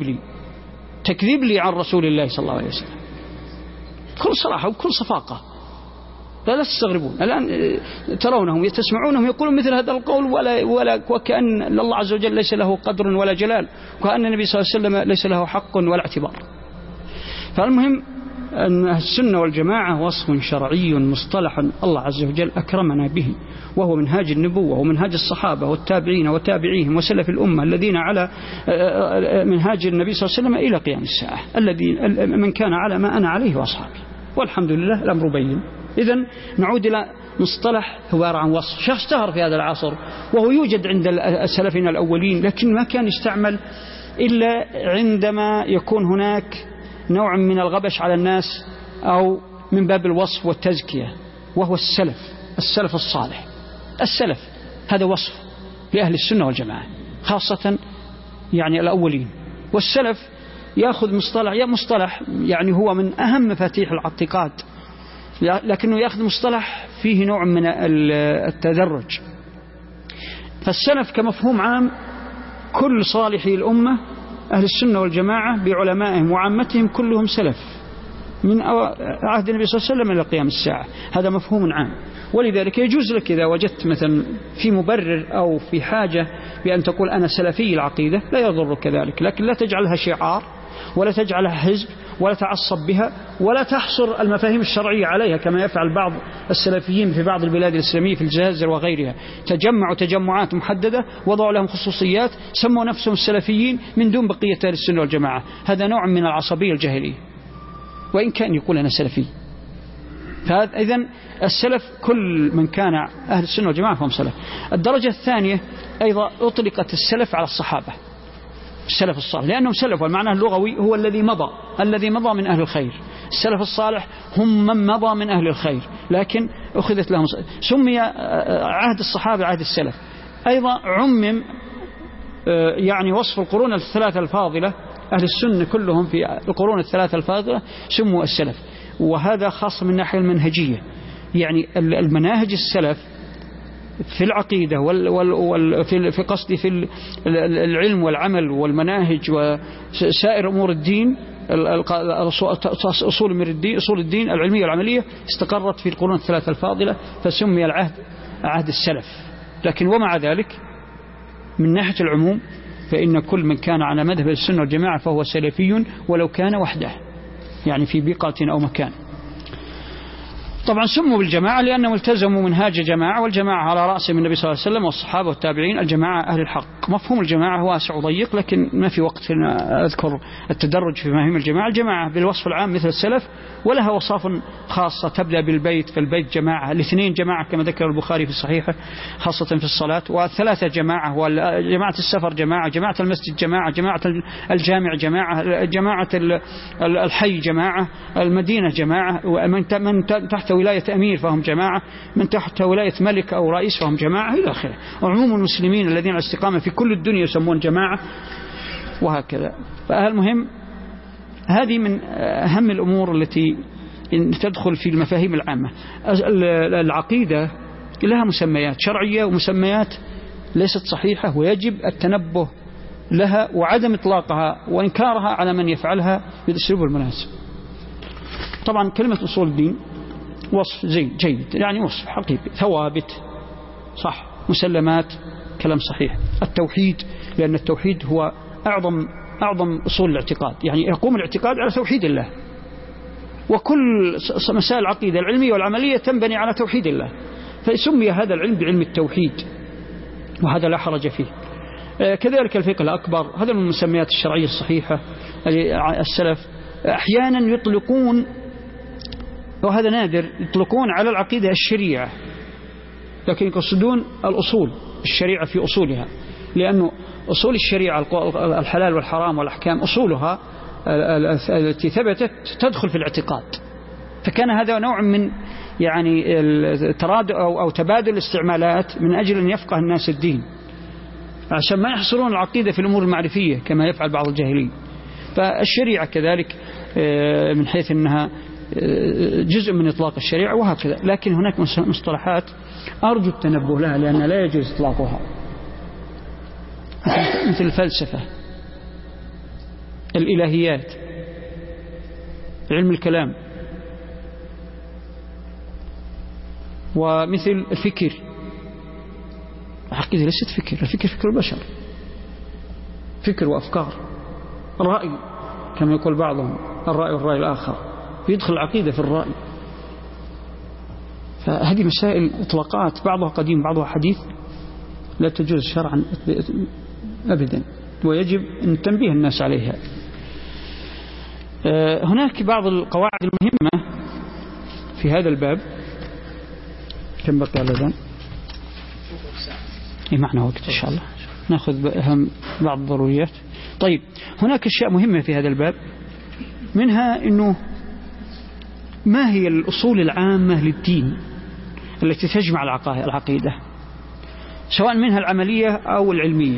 تكذب لي عن رسول الله صلى الله عليه وسلم، بكل صراحة وبكل صفاقة، لا تستغربون. الآن ترونهم تسمعونهم يقولون مثل هذا القول وكأن الله عز وجل ليس له قدر ولا جلال، وكأن النبي صلى الله عليه وسلم ليس له حق ولا اعتبار. فالمهم أن السنة والجماعة وصف شرعي مصطلح الله عز وجل أكرمنا به، وهو منهاج النبوة ومنهاج الصحابة والتابعين وتابعيهم وسلف الأمة الذين على منهاج النبي صلى الله عليه وسلم إلى قيام الساعة، من كان على ما أنا عليه وأصحابي، والحمد لله الأمر بين. إذن نعود إلى مصطلح عبارة عن وصف شخص اشتهر في هذا العصر، وهو يوجد عند السلفين الأولين، لكن ما كان يستعمل إلا عندما يكون هناك نوع من الغبش على الناس أو من باب الوصف والتزكية، وهو السلف الصالح. السلف هذا وصف لأهل السنة والجماعة خاصة يعني الأولين. والسلف يأخذ مصطلح يعني هو من أهم مفاتيح الاعتقاد، لكنه يأخذ مصطلح فيه نوع من التدرج. فالسلف كمفهوم عام كل صالحي الأمة أهل السنة والجماعة بعلمائهم وعامتهم كلهم سلف من عهد النبي صلى الله عليه وسلم إلى قيام الساعة، هذا مفهوم عام. ولذلك يجوز لك إذا وجدت مثلا في مبرر أو في حاجة بأن تقول أنا سلفي العقيدة لا يضرك ذلك، لكن لا تجعلها شعار ولا تجعلها حزب ولا تعصب بها ولا تحصر المفاهيم الشرعية عليها كما يفعل بعض السلفيين في بعض البلاد الإسلامية في الجزائر وغيرها. تجمعوا تجمعات محددة وضعوا لهم خصوصيات، سموا نفسهم السلفيين من دون بقية أهل السنة والجماعة. هذا نوع من العصبية الجاهلية، وإن كان يقول أنا سلفي. فإذن السلف كل من كان أهل السنة والجماعة فهم سلف. الدرجة الثانية أيضا أطلقت السلف على الصحابة، السلف الصالح، لأنهم سلف والمعنى اللغوي هو الذي مضى من أهل الخير. السلف الصالح هم من مضى من أهل الخير، لكن أخذت لهم سمي عهد الصحابة عهد السلف. أيضا عمم يعني وصف القرون الثلاثة الفاضلة، أهل السنة كلهم في القرون الثلاثة الفاضلة سموا السلف، وهذا خاص من الناحية المنهجية. يعني المناهج السلف في العقيدة في قصدي في العلم والعمل والمناهج وسائر أمور الدين، أصول الدين العلمية والعملية استقرت في القرون الثلاثة الفاضلة، فسمي العهد عهد السلف. لكن ومع ذلك من ناحية العموم فإن كل من كان على مذهب السنة والجماعة فهو سلفي ولو كان وحده، يعني في بيئة أو مكان. طبعا سموا بالجماعة لأنهم التزموا منهاج جماعة، والجماعة على رأسهم النبي صلى الله عليه وسلم والصحابة والتابعين، الجماعة أهل الحق. مفهوم الجماعة هو واسع وضيق، لكن ما في وقت أذكر التدرج في مفاهيم الجماعة. الجماعة بالوصف العام مثل السلف، ولها وصف خاصة تبدأ بالبيت، فالبيت جماعة، الاثنين جماعة كما ذكر البخاري في صحيحه خاصة في الصلاة، والثلاثة جماعة، وجماعة السفر جماعة، جماعة المسجد جماعة، جماعة الجامع جماعة، جماعة الحي جماعة، المدينة جماعة، ومن تحت ولاية أمير فهم جماعة، من تحت ولاية ملك أو رئيس فهم جماعة إلى آخره. وعموم المسلمين الذين على استقامة في كل الدنيا يسمون جماعة، وهكذا. فالمهم هذه من أهم الأمور التي تدخل في المفاهيم العامة. العقيدة لها مسميات شرعية ومسميات ليست صحيحة، ويجب التنبه لها وعدم إطلاقها وإنكارها على من يفعلها بالأسلوب المناسب. طبعا كلمة أصول الدين وصف جيد، يعني وصف حقيقي، ثوابت صح، مسلمات كلام صحيح. التوحيد، لأن التوحيد هو أعظم أصول الاعتقاد، يعني يقوم الاعتقاد على توحيد الله، وكل مسائل العقيدة العلمية والعملية تنبني على توحيد الله، فسمي هذا العلم بعلم التوحيد، وهذا لا حرج فيه. كذلك الفقه الأكبر، هذا من المسميات الشرعية الصحيحة. السلف أحيانا يطلقون، وهذا نادر، يطلقون على العقيدة الشريعة، لكن يقصدون الأصول، الشريعة في أصولها، لأنه أصول الشريعة الحلال والحرام والأحكام أصولها التي ثبتت تدخل في الاعتقاد. فكان هذا نوع من يعني التراد أو تبادل الاستعمالات من أجل أن يفقه الناس الدين، عشان ما يحصرون العقيدة في الأمور المعرفية كما يفعل بعض الجاهلين. فالشريعة كذلك من حيث أنها جزء من إطلاق الشريعة وهكذا، لكن هناك مصطلحات أرجو التنبه لها لأن لا يجوز إطلاقها، مثل الفلسفة، الإلهيات، علم الكلام، ومثل الفكر. العقيدة ليست فكر، الفكر فكر البشر، فكر وأفكار. الرأي كما يقول بعضهم، الرأي والرأي الآخر، يدخل العقيدة في الرأي. فهذه مسائل إطلاقات، بعضها قديم بعضها حديث، لا تجوز شرعا أبدا، ويجب أن تنبيه الناس عليها. هناك بعض القواعد المهمة في هذا الباب. كم بقي على الأذان؟ معنا وقت إن شاء الله، نأخذ أهم بعض الضروريات. طيب، هناك أشياء مهمة في هذا الباب، منها أنه ما هي الأصول العامة للدين التي تجمع العقيدة، سواء منها العملية أو العلمية.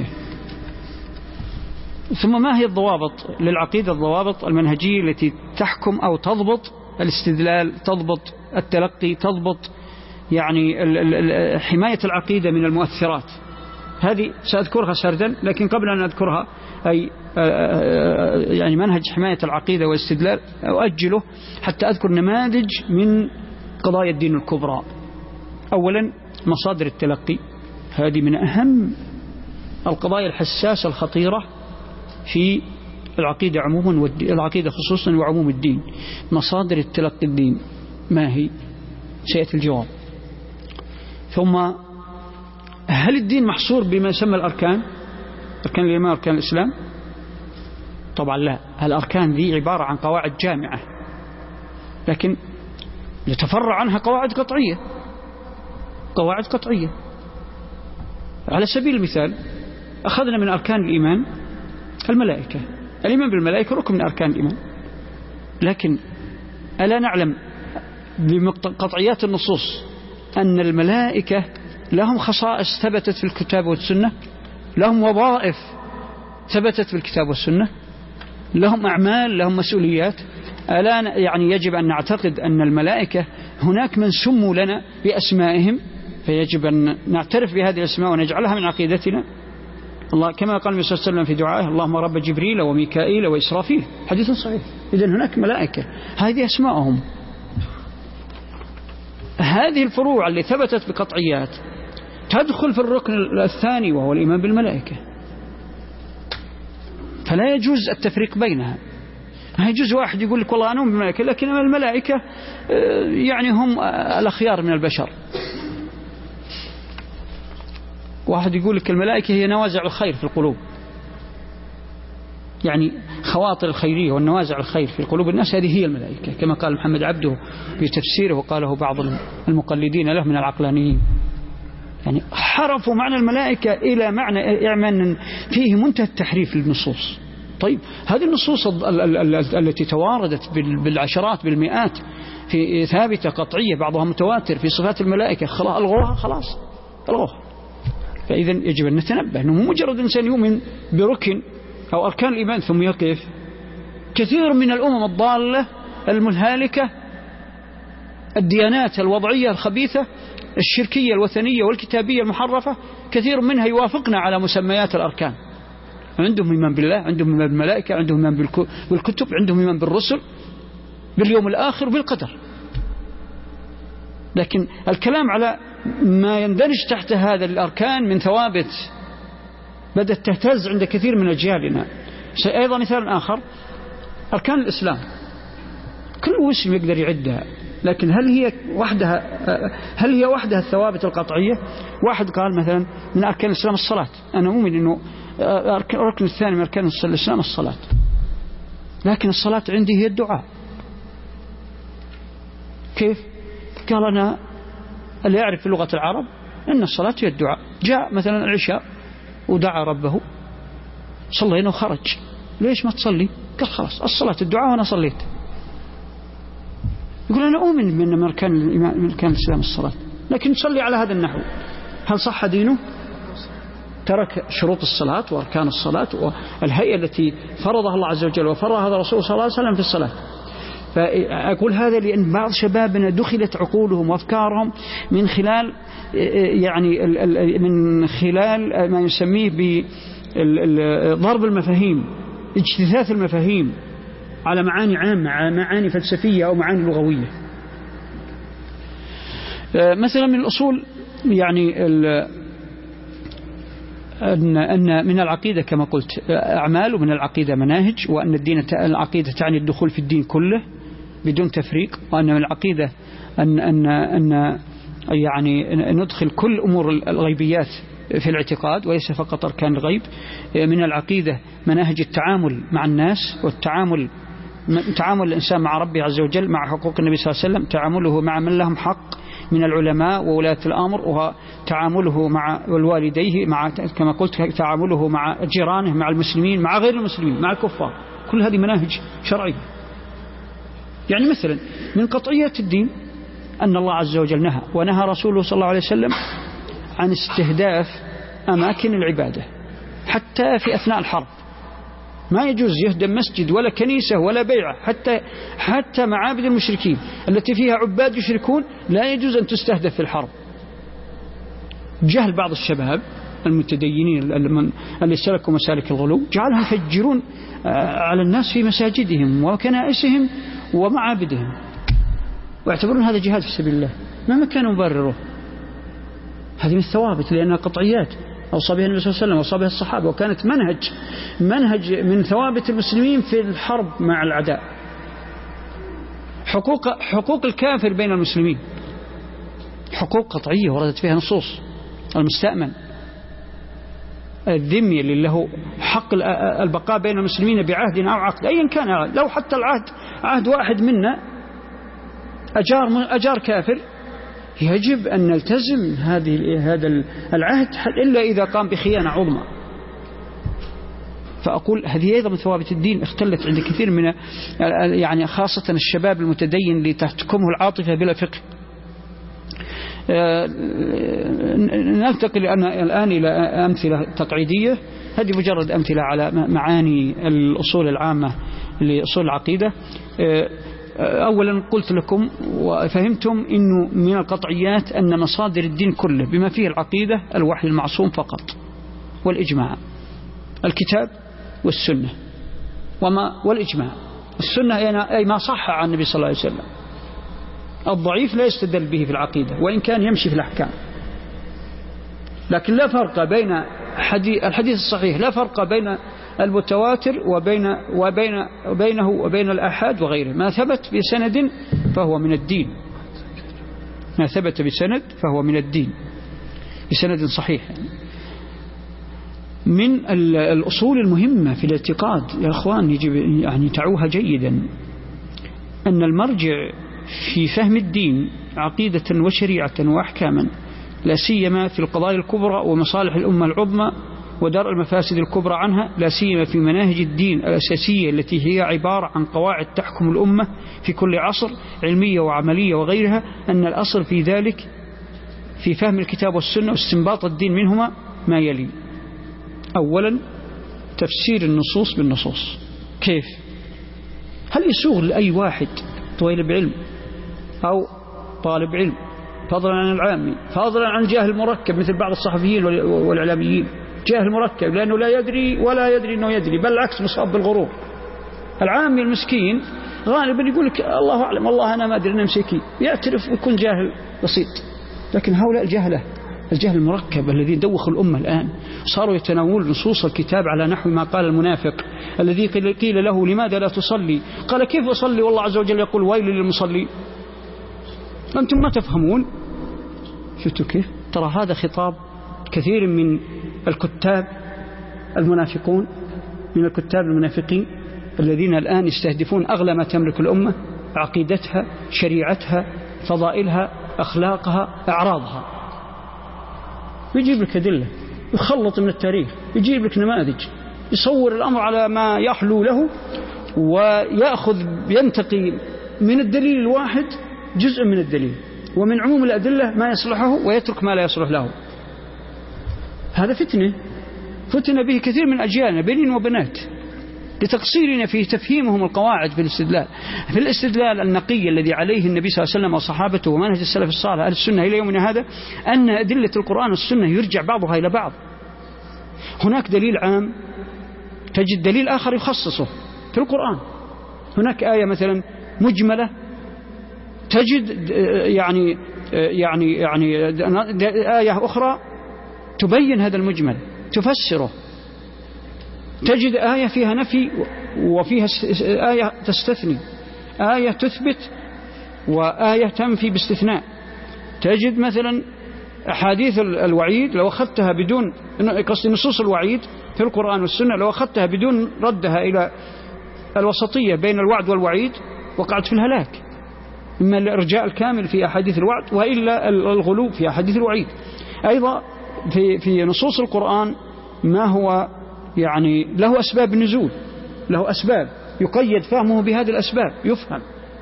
ثم ما هي الضوابط للعقيدة، الضوابط المنهجية التي تحكم أو تضبط الاستدلال، تضبط التلقي، تضبط يعني حماية العقيدة من المؤثرات. هذه سأذكرها سردا، لكن قبل أن أذكرها أي يعني منهج حماية العقيدة والاستدلال أؤجله حتى أذكر نماذج من قضايا الدين الكبرى. أولا مصادر التلقي، هذه من أهم القضايا الحساسة الخطيرة في العقيدة عموما والعقيدة خصوصا وعموم الدين. مصادر التلقي الدين ما هي؟ سيأتي الجواب. ثم هل الدين محصور بما يسمى الأركان، أركان الإيمان وأركان الإسلام؟ طبعا لا، الأركان دي عبارة عن قواعد جامعة لكن يتفرع عنها قواعد قطعية. على سبيل المثال أخذنا من أركان الإيمان الملائكة. الإيمان بالملائكة ركن من أركان الإيمان، لكن ألا نعلم بقطعيات النصوص أن الملائكة لهم خصائص ثبتت في الكتاب والسنة، لهم وظائف ثبتت في الكتاب والسنة، لهم أعمال، لهم مسؤوليات. ألا يعني يجب أن نعتقد أن الملائكة هناك من سموا لنا بأسمائهم، فيجب أن نعترف بهذه الأسماء ونجعلها من عقيدتنا. الله كما قال النبي صلى الله عليه وسلم في دعائه: اللهم رب جبريل وميكائيل وإسرافيل، حديث صحيح. إذن هناك ملائكة، هذه أسماءهم. هذه الفروع اللي ثبتت بقطعيات تدخل في الركن الثاني وهو الإيمان بالملائكة، فلا يجوز التفريق بينها. ما يجوز واحد يقول لك والله أنا أؤمن بالملائكة، لكن الملائكة يعني هم الأخيار من البشر. واحد يقول لك الملائكة هي نوازع الخير في القلوب، يعني خواطر الخيرية والنوازع الخير في قلوب الناس، هذه هي الملائكة كما قال محمد عبده في تفسيره، وقاله بعض المقلدين له من العقلانيين. يعني حرفوا معنى الملائكة إلى معنى فيه منتهى التحريف للنصوص. طيب هذه النصوص التي تواردت بالعشرات بالمئات في ثابتة قطعية بعضها متواتر في صفات الملائكة، خلاص ألغوها. فإذا يجب أن نتنبه أنه مو مجرد إنسان يؤمن بركن أو أركان الإيمان ثم يقف. كثير من الأمم الضالة المنهالكة، الديانات الوضعية الخبيثة الشركية الوثنية والكتابية المحرفة، كثير منها يوافقنا على مسميات الأركان. عندهم إيمان بالله، عندهم إيمان بالملائكة، عندهم إيمان بالكتب، عندهم إيمان بالرسل، باليوم الآخر، بالقدر. لكن الكلام على ما يندرج تحت هذا الأركان من ثوابت بدأت تهتز عند كثير من أجيالنا. أيضا مثال آخر أركان الإسلام، كل مسلم يقدر يعدها، لكن هل هي وحدها الثوابت القطعية؟ واحد قال مثلا من أركان الإسلام الصلاة، أنا أؤمن أنه الركن الثاني من أركان الإسلام الصلاة، لكن الصلاة عندي هي الدعاء. كيف؟ قال أنا اللي يعرف في لغة العرب أن الصلاة هي الدعاء. جاء مثلا العشاء ودعا ربه، صلينا وخرج، ليش ما تصلي؟ قال خلاص الصلاة الدعاء وأنا صليت. يقول أنا أؤمن من أركان الإسلام الصلاة، لكن صلي على هذا النحو. هل صح دينه؟ ترك شروط الصلاة وأركان الصلاة والهيئة التي فرضها الله عز وجل وفرضها الرسول صلى الله عليه وسلم في الصلاة. فأقول هذا لأن بعض شبابنا دخلت عقولهم وأفكارهم من خلال ما يسميه بضرب المفاهيم، اجتثاث المفاهيم على معاني عامة، معاني فلسفية أو معاني لغوية. مثلا من الأصول يعني أن من العقيدة كما قلت أعمال، ومن العقيدة مناهج، وأن العقيدة تعني الدخول في الدين كله بدون تفريق، وأن من العقيدة أن يعني ندخل كل أمور الغيبيات في الاعتقاد وليس فقط أركان الغيب. من العقيدة مناهج التعامل مع الناس، تعامل الإنسان مع ربه عز وجل، مع حقوق النبي صلى الله عليه وسلم، تعامله مع من لهم حق من العلماء وولاة الأمر، وتعامله مع والوالديه، مع كما قلت تعامله مع جيرانه، مع المسلمين، مع غير المسلمين، مع الكفار. كل هذه مناهج شرعية. يعني مثلا من قطعيات الدين أن الله عز وجل نهى، ونهى رسوله صلى الله عليه وسلم عن استهداف أماكن العبادة حتى في أثناء الحرب. ما يجوز يهدم مسجد ولا كنيسة ولا بيعة، حتى معابد المشركين التي فيها عباد يشركون لا يجوز أن تستهدف في الحرب. جهل بعض الشباب المتدينين اللي سلكوا مسالك الغلو جعلهم يفجرون على الناس في مساجدهم وكنائسهم ومعابدهم، واعتبرون هذا جهاد في سبيل الله ما كان مبرره. هذه من الثوابت لأنها قطعيات أوصى بها النبي صلى الله عليه وسلم وأوصى بها الصحابة، وكانت منهج من ثوابت المسلمين في الحرب مع الأعداء. حقوق الكافر بين المسلمين حقوق قطعية وردت فيها نصوص. المستأمن الذمي اللي له حق البقاء بين المسلمين بعهد أو عقد أيا كان، لو حتى العهد عهد واحد منا أجار كافر، يجب أن نلتزم هذا العهد إلا إذا قام بخيانة عظمى. فأقول هذه أيضا من ثوابت الدين اختلت عند كثير من يعني خاصة الشباب المتدين اللي تحكمه العاطفة بلا فقه. ننتقل الآن إلى أمثلة تقعيدية، هذه مجرد أمثلة على معاني الأصول العامة لأصول العقيدة. أولا قلت لكم وفهمتم أنه من القطعيات أن مصادر الدين كله بما فيه العقيدة الوحي المعصوم فقط والإجماع، الكتاب والسنة والإجماع. السنة أي ما صح عن النبي صلى الله عليه وسلم، الضعيف لا يستدل به في العقيدة وإن كان يمشي في الأحكام. لكن لا فرق بين الحديث الصحيح، لا فرق بين المتواتر وبينه وبين الآحاد وغيره. ما ثبت بسند فهو من الدين، ما ثبت بسند فهو من الدين بسند صحيح. من الأصول المهمة في الاعتقاد يا أخوان يجب يعني تعوها جيدا، أن المرجع في فهم الدين عقيدة وشريعة وأحكاما، لا سيما في القضايا الكبرى ومصالح الأمة العظمى ودرء المفاسد الكبرى عنها، لا سيما في مناهج الدين الأساسية التي هي عبارة عن قواعد تحكم الأمة في كل عصر علمية وعملية وغيرها، أن الأصل في ذلك في فهم الكتاب والسنة واستنباط الدين منهما ما يلي. أولا تفسير النصوص بالنصوص. كيف؟ هل يسوغ لأي واحد طالب علم أو طالب علم، فضلا عن العامي، فضلا عن الجاهل المركب مثل بعض الصحفيين والإعلاميين، جاهل مركب لأنه لا يدري ولا يدري أنه يدري، بل العكس مصاب بالغرور. العامي المسكين غالبا يقول لك الله أعلم، والله أنا ما أدري، أنا مسكين، يعترف ويكون جاهل بسيط. لكن هؤلاء الجهل المركب الذي دوخ الأمة الآن، صاروا يتناولون نصوص الكتاب على نحو ما قال المنافق الذي قيل له لماذا لا تصلي؟ قال كيف أصلي والله عز وجل يقول ويل للمصلين. أنتم ما تفهمون. شفتوا كيف؟ ترى هذا خطاب كثير من الكتاب المنافقون، من الكتاب المنافقين الذين الآن يستهدفون أغلى ما تملك الأمة، عقيدتها، شريعتها، فضائلها، أخلاقها، أعراضها. يجيب لك أدلة، يخلط من التاريخ، يجيب لك نماذج، يصور الأمر على ما يحلو له، ينتقي من الدليل الواحد جزء من الدليل، ومن عموم الأدلة ما يصلحه ويترك ما لا يصلح له. هذا فتن به كثير من أجيالنا بنين وبنات لتقصيرنا في تفهيمهم القواعد في الاستدلال النقي الذي عليه النبي صلى الله عليه وسلم وصحابته ومنهج السلف الصالح أهل السنة إلى يومنا هذا، أن أدلة القرآن والسنة يرجع بعضها إلى بعض. هناك دليل عام تجد دليل آخر يخصصه في القرآن. هناك آية مثلا مجملة تجد يعني آية أخرى تبين هذا المجمل تفسره. تجد آية فيها نفي وفيها آية تستثني، آية تثبت وآية تنفي باستثناء. تجد مثلا أحاديث الوعيد لو أخذتها بدون قصد نصوص الوعيد في القرآن والسنة، لو أخذتها بدون ردها إلى الوسطية بين الوعد والوعيد وقعت في الهلاك، إما الإرجاء الكامل في أحاديث الوعد وإلا الغلو في أحاديث الوعيد. أيضا في نصوص القرآن ما هو يعني له أسباب نزول، له أسباب يقيد فهمه بهذه الأسباب يفهم.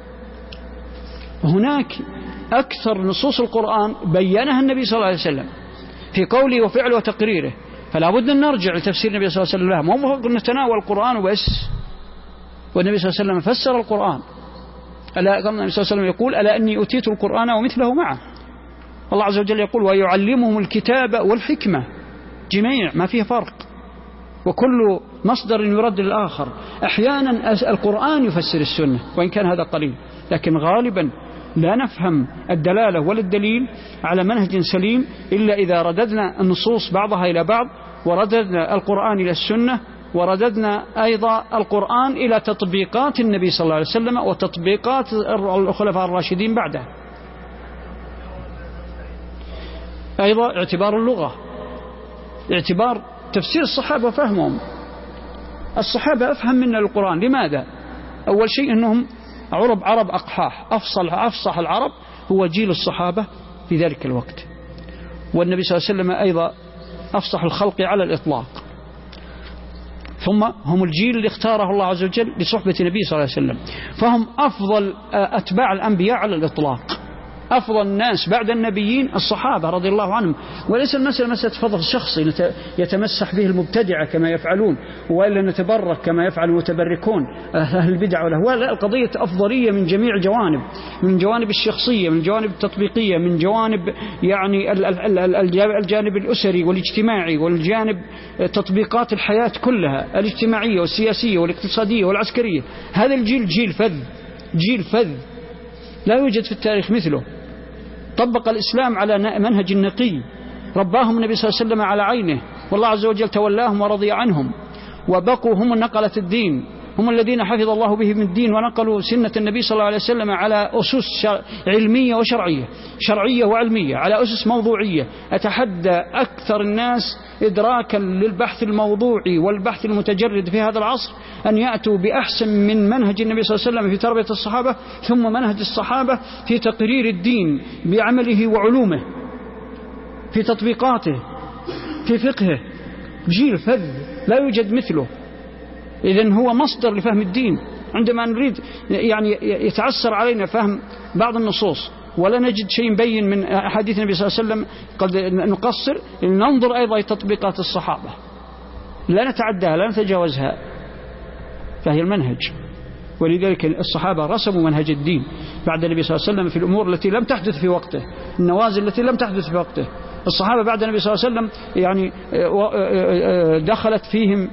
هناك أكثر نصوص القرآن بيّنها النبي صلى الله عليه وسلم في قوله وفعله وتقريره، فلا بد أن نرجع لتفسير النبي صلى الله عليه وسلم. مو مفروض نتناول القرآن وبس، والنبي صلى الله عليه وسلم فسر القرآن. النبي صلى الله عليه وسلم يقول ألا أني أتيت القرآن ومثله معه. الله عز وجل يقول ويعلمهم الكتاب والحكمة، جميع ما فيه فرق، وكل مصدر يرد للآخر. أحيانا القرآن يفسر السنة وإن كان هذا قليل، لكن غالبا لا نفهم الدلالة ولا الدليل على منهج سليم إلا إذا رددنا النصوص بعضها إلى بعض، ورددنا القرآن إلى السنة، ورددنا أيضا القرآن إلى تطبيقات النبي صلى الله عليه وسلم وتطبيقات الخلفاء الراشدين بعده. أيضا اعتبار اللغة، اعتبار تفسير الصحابة وفهمهم. الصحابة أفهم منا القرآن. لماذا؟ أول شيء أنهم عرب أقحاح، أفصح العرب هو جيل الصحابة في ذلك الوقت. والنبي صلى الله عليه وسلم أيضا أفصح الخلق على الإطلاق. ثم هم الجيل اللي اختاره الله عز وجل لصحبة النبي صلى الله عليه وسلم، فهم أفضل أتباع الأنبياء على الإطلاق. أفضل الناس بعد النبيين الصحابة رضي الله عنهم. وليس المسألة مسألة فضل شخصي يتمسح به المبتدعة كما يفعلون، وإلا نتبرك كما يفعل المتبركون أهل البدع والأهواء. لا، القضية أفضلية من جميع جوانب، من جوانب الشخصية، من جوانب التطبيقية، من جوانب يعني الجانب الأسري والاجتماعي، والجانب تطبيقات الحياة كلها الاجتماعية والسياسية والاقتصادية والعسكرية. هذا الجيل جيل فذ لا يوجد في التاريخ مثله. طبق الإسلام على منهج نقي، رباهم النبي صلى الله عليه وسلم على عينه، والله عز وجل تولاهم ورضي عنهم، وبقوا هم نقلة الدين، هم الذين حفظ الله بهم الدين ونقلوا سنة النبي صلى الله عليه وسلم على أسس علمية وشرعية، شرعية وعلمية، على أسس موضوعية. أتحدى أكثر الناس إدراكا للبحث الموضوعي والبحث المتجرد في هذا العصر أن يأتوا بأحسن من منهج النبي صلى الله عليه وسلم في تربية الصحابة، ثم منهج الصحابة في تقرير الدين بعمله وعلومه، في تطبيقاته، في فقهه. جيل فذ لا يوجد مثله. إذن هو مصدر لفهم الدين. عندما نريد يعني يتعسر علينا فهم بعض النصوص ولا نجد شيء مبين من أحاديث النبي صلى الله عليه وسلم قد نقصر، ننظر أيضا تطبيقات الصحابة، لا نتعداها لا نتجاوزها، فهي المنهج. ولذلك الصحابة رسموا منهج الدين بعد النبي صلى الله عليه وسلم في الأمور التي لم تحدث في وقته، النوازل التي لم تحدث في وقته. الصحابة بعد النبي صلى الله عليه وسلم يعني دخلت فيهم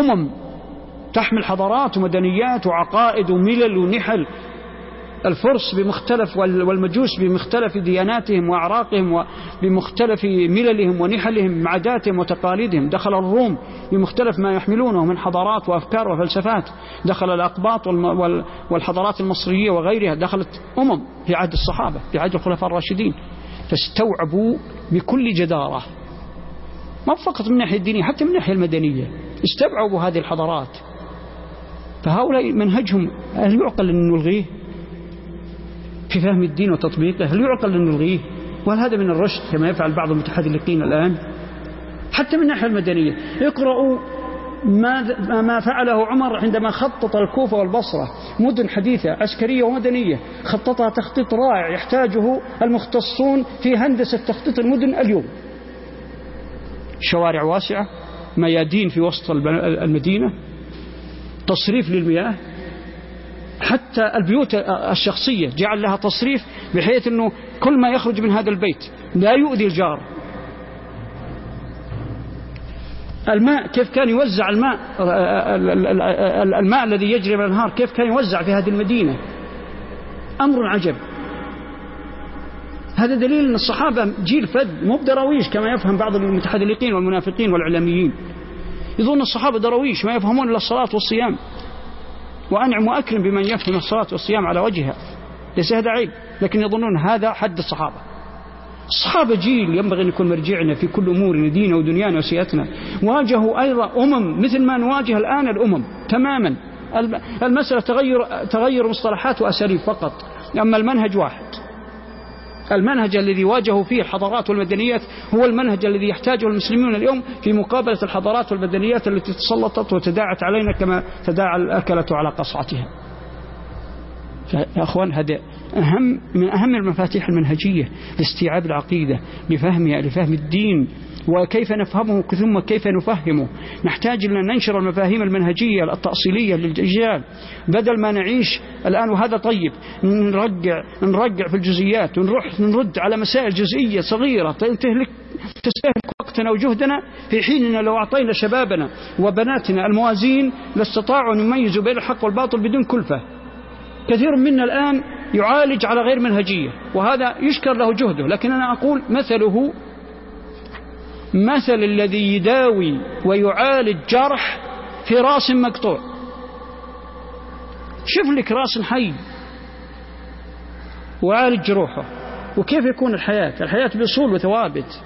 تحمل حضارات ومدنيات وعقائد وملل ونحل. الفرس بمختلف والمجوس بمختلف دياناتهم وأعراقهم وبمختلف مللهم ونحلهم عاداتهم وتقاليدهم. دخل الروم بمختلف ما يحملونه من حضارات وأفكار وفلسفات. دخل الأقباط والحضارات المصرية وغيرها. دخلت في عهد الصحابة، في عهد الخلفاء الراشدين، فاستوعبوا بكل جدارة، ما فقط من الناحية الدينية حتى من الناحية المدنية، استوعبوا هذه الحضارات. فهؤلاء منهجهم هل يعقل أن نلغيه في فهم الدين وتطبيقه؟ هل يعقل أن نلغيه؟ وهل هذا من الرشد كما يفعل بعض المتحدثين الآن؟ حتى من الناحية المدنية اقرأوا ما فعله عمر عندما خطط الكوفة والبصرة، مدن حديثة عسكرية ومدنية، خططها تخطيط رائع يحتاجه المختصون في هندسة تخطيط المدن اليوم. شوارع واسعة، ميادين في وسط المدينة، تصريف للمياه، حتى البيوت الشخصية جعل لها تصريف بحيث أنه كل ما يخرج من هذا البيت لا يؤذي الجار. الماء كيف كان يوزع الماء الذي يجري من الأنهار كيف كان يوزع في هذه المدينة، أمر عجب. هذا دليل أن الصحابة جيل فذ مو بدراويش كما يفهم بعض المتحدثين والمنافقين والإعلاميين. يظن الصحابة دراويش ما يفهمون إلا الصلاة والصيام، وأنعم وأكرم بمن يفهم الصلاة والصيام على وجهها، ليس هذا عيب، لكن يظنون هذا حد الصحابة. الصحابة جيل ينبغي أن يكون مرجعنا في كل أمورنا، ديننا ودنيانا وسيادتنا. واجهوا أيضا مثل ما نواجه الآن الأمم تماما. المسألة تغير مصطلحات وأساليب فقط، أما المنهج واحد. المنهج الذي واجهوا فيه الحضارات والمدنيات هو المنهج الذي يحتاجه المسلمون اليوم في مقابلة الحضارات والمدنيات التي تسلطت وتداعت علينا كما تداعى الأكلة على قصعتها. يا أخوان، هذا من أهم المفاتيح المنهجية لاستيعاب العقيدة، لفهم الدين وكيف نفهمه ثم كيف نفهمه. نحتاج أن ننشر المفاهيم المنهجية التأصيلية للأجيال بدل ما نعيش الآن. وهذا طيب نرجع في الجزئيات ونروح نرد على مسائل جزئية صغيرة تستهلك وقتنا وجهدنا، في حين أن لو أعطينا شبابنا وبناتنا الموازين لاستطاعوا أن يميزوا بين الحق والباطل بدون كلفة. كثير منا الآن يعالج على غير منهجية، وهذا يشكر له جهده، لكن أنا أقول مثله مثل الذي يداوي ويعالج جرح في راس مقطوع. شوف لك راس حي وعالج جروحه، وكيف يكون الحياة بأصول وثوابت.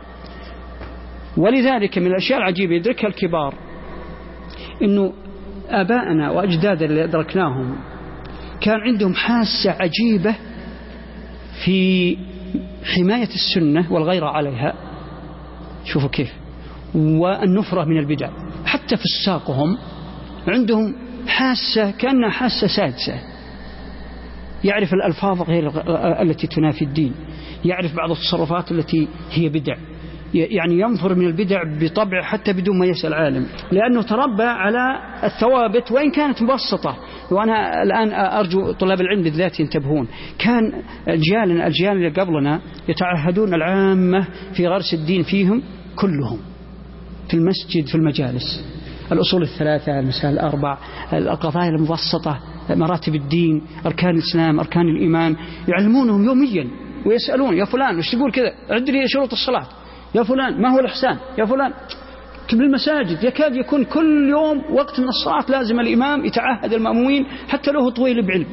ولذلك من الأشياء العجيبة يدركها الكبار، إنه آباءنا وأجدادنا اللي أدركناهم كان عندهم حاسة عجيبة في حماية السنة والغيرة عليها، شوفوا كيف، والنفرة من البدع. حتى في الساقهم عندهم حاسة كأنها حاسة سادسة، يعرف الألفاظ غير التي تنافي الدين، يعرف بعض التصرفات التي هي بدع، يعني ينفر من البدع بطبع حتى بدون ما يسأل عالم، لأنه تربى على الثوابت وإن كانت مبسطة. وأنا الآن أرجو طلاب العلم بالذات ينتبهون، كان الأجيال اللي قبلنا يتعهدون العامة في غرس الدين فيهم كلهم، في المسجد، في المجالس، الأصول الثلاثة، المسائل الأربع، القضايا المبسطة، مراتب الدين، أركان الإسلام، أركان الإيمان، يعلمونهم يوميا ويسألون: يا فلان وش تقول كذا؟ عد لي شروط الصلاة. يا فلان ما هو الإحسان؟ يا فلان بالمساجد يكاد يكون كل يوم وقت من الصلاة لازم الإمام يتعهد المأمومين حتى له طويل بعلم.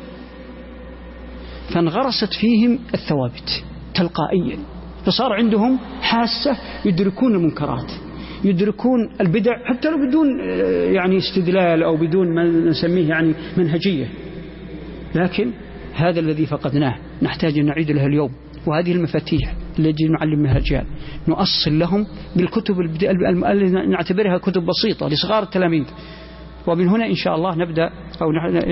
فانغرست فيهم الثوابت تلقائيا، فصار عندهم حاسة يدركون المنكرات، يدركون البدع حتى لو بدون يعني استدلال أو بدون ما نسميه يعني منهجية. لكن هذا الذي فقدناه نحتاج أن نعيد له اليوم. وهذه المفاتيح التي نعلم منها الرجال نؤصل لهم بالكتب التي نعتبرها كتب بسيطة لصغار التلاميذ، ومن هنا إن شاء الله نبدأ أو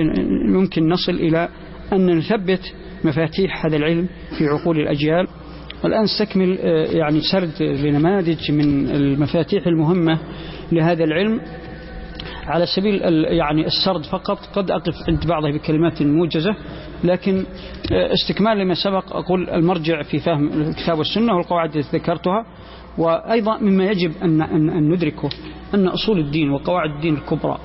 ممكن نصل إلى أن نثبت مفاتيح هذا العلم في عقول الأجيال. والآن استكمل يعني سرد لنماذج من المفاتيح المهمة لهذا العلم على سبيل يعني السرد فقط، قد أقف عند بعضها بكلمات موجزة، لكن استكمال لما سبق أقول المرجع في فهم الكتاب والسنة والقواعد التي ذكرتها. وأيضا مما يجب أن ندركه أن أصول الدين وقواعد الدين الكبرى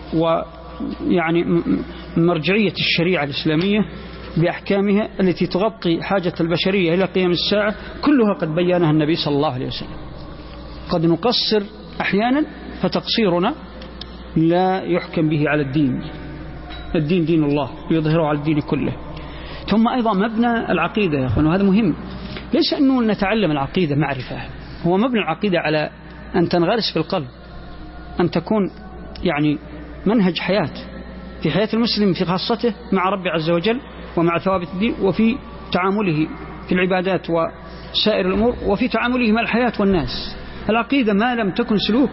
ويعني مرجعية الشريعة الإسلامية بأحكامها التي تغطي حاجة البشرية إلى قيام الساعة كلها قد بيّنها النبي صلى الله عليه وسلم. قد نقصر أحيانا، فتقصيرنا لا يحكم به على الدين. الدين دين الله يظهره على الدين كله. ثم أيضا مبنى العقيدة يا أخوان، وهذا مهم، ليس أنه نتعلم العقيدة معرفة، هو مبنى العقيدة على أن تنغرس في القلب، أن تكون يعني منهج حياة في حياة المسلم في خاصته مع رب عز وجل ومع ثوابت الدين، وفي تعامله في العبادات وسائر الأمور، وفي تعامله مع الحياة والناس. العقيدة ما لم تكن سلوك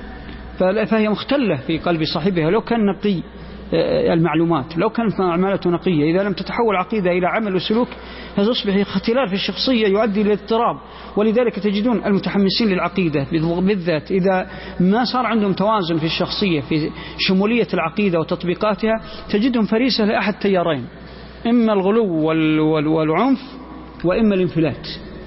فهي مختلة في قلب صاحبها، لو كان نقي المعلومات، لو كانت أعمالته نقية، إذا لم تتحول عقيدة إلى عمل وسلوك فتصبح اختلال في الشخصية يؤدي إلى اضطراب. ولذلك تجدون المتحمسين للعقيدة بالذات إذا ما صار عندهم توازن في الشخصية في شمولية العقيدة وتطبيقاتها، تجدهم فريسة لأحد تيارين، إما الغلو والعنف وإما الانفلات.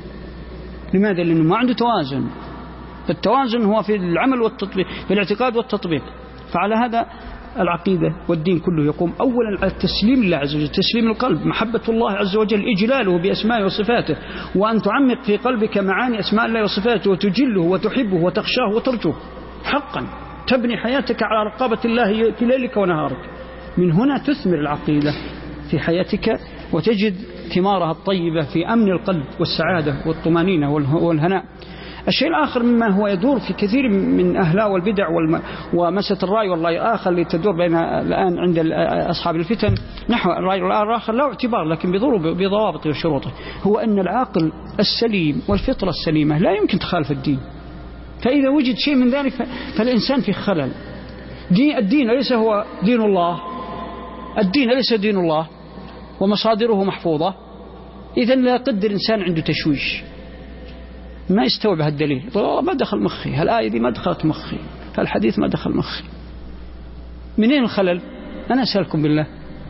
لماذا؟ لأنه ما عنده توازن. فالتوازن هو في العمل والتطبيق، في الاعتقاد والتطبيق. فعلى هذا العقيدة والدين كله يقوم أولا على التسليم لله عز وجل، تسليم القلب، محبة الله عز وجل، إجلاله بأسمائه وصفاته، وأن تعمق في قلبك معاني أسماء الله وصفاته وتجله وتحبه وتخشاه وترجوه حقا، تبني حياتك على رقابة الله في ليلك ونهارك. من هنا تثمر العقيدة في حياتك وتجد ثمارها الطيبة في أمن القلب والسعادة والطمانينة والهناء. الشيء الآخر مما هو يدور في كثير من أهلاء والبدع ومسة الرأي والرأي الآخر اللي تدور بين الآن عند أصحاب الفتن نحو الرأي الآخر له اعتبار، لكن بضوابط وشروطه، هو أن العاقل السليم والفطرة السليمة لا يمكن تخالف الدين. فإذا وجد شيء من ذلك فالإنسان في خلل. الدين ليس هو دين الله، الدين ليس دين الله ومصادره محفوظة، إذن لا قدر الإنسان عنده تشويش، ما يستوعب هالدليل، والله ما دخل مخي، هالآية دي ما دخلت مخي، هالحديث ما دخل مخي. منين الخلل؟ أنا أسألكم بالله،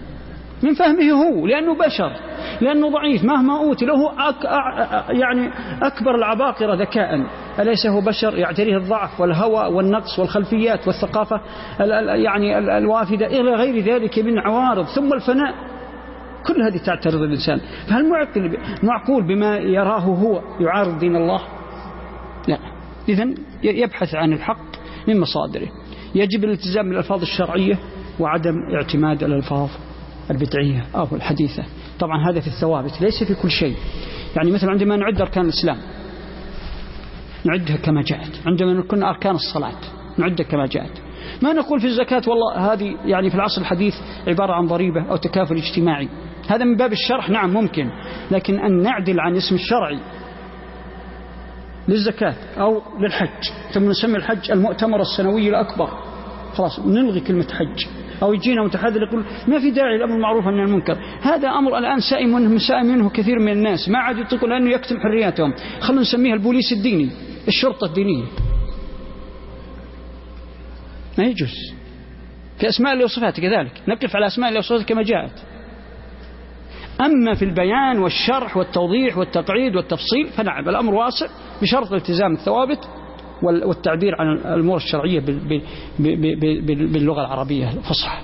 من فهمه هو، لأنه بشر، لأنه ضعيف مهما أوتي له يعني أكبر العباقرة ذكاء، أليس هو بشر يعتريه الضعف والهوى والنقص والخلفيات والثقافة يعني الوافدة إلى غير ذلك من عوارض، ثم الفناء، كل هذه تعترض الإنسان. فهل معقول بما يراه هو يعارض دين الله؟ لا. إذن يبحث عن الحق من مصادره. يجب الالتزام بالألفاظ الشرعية وعدم اعتماد الألفاظ البدعية أو الحديثة. طبعا هذا في الثوابت ليس في كل شيء. يعني مثلا عندما نعد أركان الإسلام نعدها كما جاءت، عندما نكون أركان الصلاة نعدها كما جاءت، ما نقول في الزكاة والله هذه يعني في العصر الحديث عبارة عن ضريبة أو تكافل اجتماعي، هذا من باب الشرح نعم ممكن، لكن أن نعدل عن اسم الشرعي للزكاة أو للحج ثم نسمي الحج المؤتمر السنوي الأكبر، خلاص نلغي كلمة حج، أو يجينا متحدث يقول ما في داعي الأمر المعروف عن المنكر. هذا أمر الآن سائم منه كثير من الناس، ما عاد يطيقون لأنه يكتم حرياتهم. خلونا نسميها البوليس الديني، الشرطة الدينية، ما يجوز. في أسماء الله وصفاته كذلك نقف على أسماء الله وصفاته كما جاءت. أما في البيان والشرح والتوضيح والتقعيد والتفصيل فنعم الأمر واسع بشرط التزام الثوابت والتعبير عن الأمور الشرعية باللغة العربية الفصحى.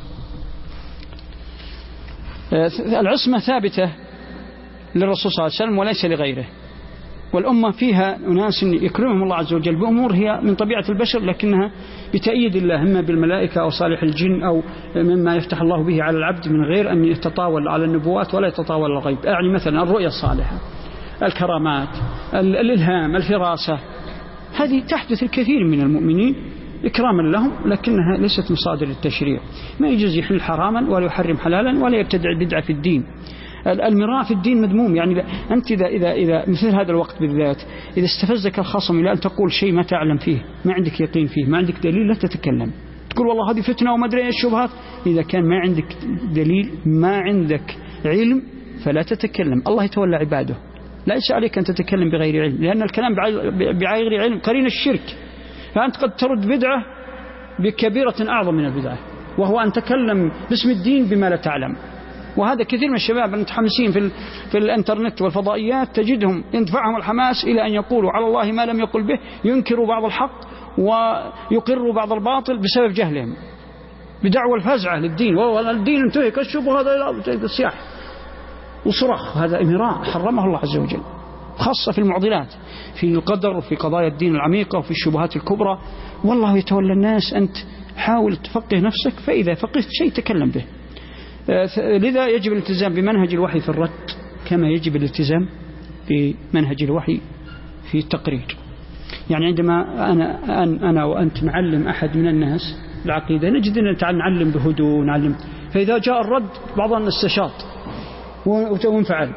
العصمة ثابتة للرسول صلى الله عليه وسلم وليس لغيره، والأمة فيها أناس يكرمهم الله عز وجل بأمور هي من طبيعة البشر لكنها بتأييد الله، إما بالملائكة أو صالح الجن أو مما يفتح الله به على العبد من غير أن يتطاول على النبوات ولا يتطاول الغيب. يعني مثلا الرؤيا الصالحة، الكرامات، الإلهام، الفراسة، هذه تحدث الكثير من المؤمنين إكراما لهم، لكنها ليست مصادر التشريع. ما يجوز يحل حراما ولا يحرم حلالا ولا يبتدع بدعة في الدين. المراء في الدين مذموم. يعني أنت إذا مثل هذا الوقت بالذات إذا استفزك الخصم إلى أن تقول شيء ما تعلم فيه، ما عندك يقين فيه، ما عندك دليل، لا تتكلم. تقول والله هذه فتنة وما أدري إيش الشبهات. إذا كان ما عندك دليل، ما عندك علم، فلا تتكلم. الله يتولى عباده، ليس عليك أن تتكلم بغير علم، لأن الكلام بغير علم قرين الشرك. فأنت قد ترد بدعة بكبيرة أعظم من البدعة، وهو أن تكلم باسم الدين بما لا تعلم. وهذا كثير من الشباب المتحمسين في الانترنت والفضائيات تجدهم يندفعهم الحماس إلى أن يقولوا على الله ما لم يقل به، ينكروا بعض الحق ويقروا بعض الباطل بسبب جهلهم، بدعوى الفزعة للدين، والدين انتهك الشبه، هذا السياح وصراخ. هذا إمراء حرمه الله عز وجل، خاصة في المعضلات، في القدر وفي قضايا الدين العميقة وفي الشبهات الكبرى. والله يتولى الناس. أنت حاول تفقه نفسك، فإذا فقهت شيء تكلم به. لذا يجب الالتزام بمنهج الوحي في الرد كما يجب الالتزام بمنهج الوحي في التقرير. يعني عندما أنا وأنت نعلم أحد من الناس العقيدة نجد أن نعلم بهدوء، نعلم، فإذا جاء الرد بعضنا استشاط وانفعل،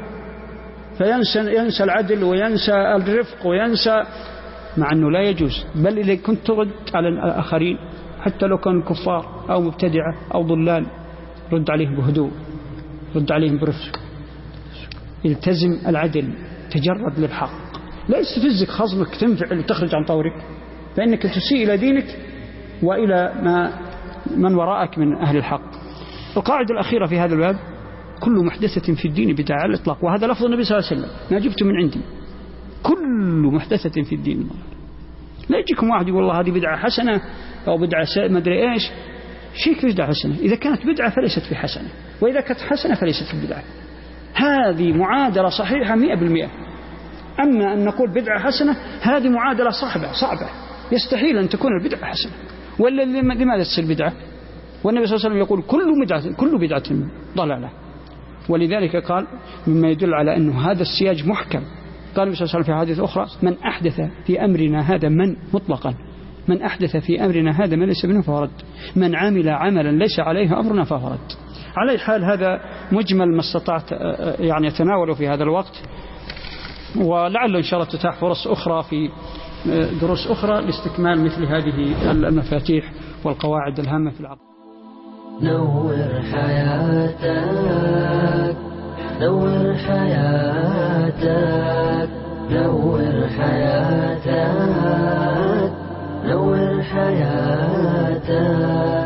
فينسى العدل وينسى الرفق وينسى، مع أنه لا يجوز. بل إذا كنت ترد على الآخرين حتى لو كانوا كفار أو مبتدعة أو ضلال، رد عليهم بهدوء، رد عليهم برفق، التزم العدل، تجرد للحق، لا يستفزك خصمك تنفعل وتخرج عن طورك، فإنك تسيء إلى دينك وإلى من وراءك من أهل الحق. القاعدة الأخيرة في هذا الباب: كل محدثة في الدين بدعة على الإطلاق. وهذا لفظ النبي صلى الله عليه وسلم، ما جبته من عندي. كل محدثة في الدين. لا يجيكم واحد يقول والله هذه بدعة حسنة أو بدعة ما أدري إيش. شيء في بدعة حسنة، إذا كانت بدعة فليست في حسنة، وإذا كانت حسنة فليست في بدعة. هذه معادلة صحيحة 100%. أما أن نقول بدعة حسنة هذه معادلة صعبة، يستحيل أن تكون البدعة حسنة. ولا لماذا تصير بدعة؟ والنبي صلى الله عليه وسلم يقول كل بدعة ضلالة. ولذلك قال مما يدل على أنه هذا السياج محكم، قال النبي صلى الله عليه وسلم في حديث أخرى: من أحدث في أمرنا هذا، من أحدث في أمرنا هذا ما ليس منه فهو رد، من عمل عملا ليس عليه أمرنا فهو رد. على الحال هذا مجمل ما استطعت يعني أتناوله في هذا الوقت، ولعل إن شاء الله تتاح فرص أخرى في دروس أخرى لاستكمال مثل هذه المفاتيح والقواعد الهامة في العقل. نور حياتك، نور حياتك، نور حياتك، نور حياتك.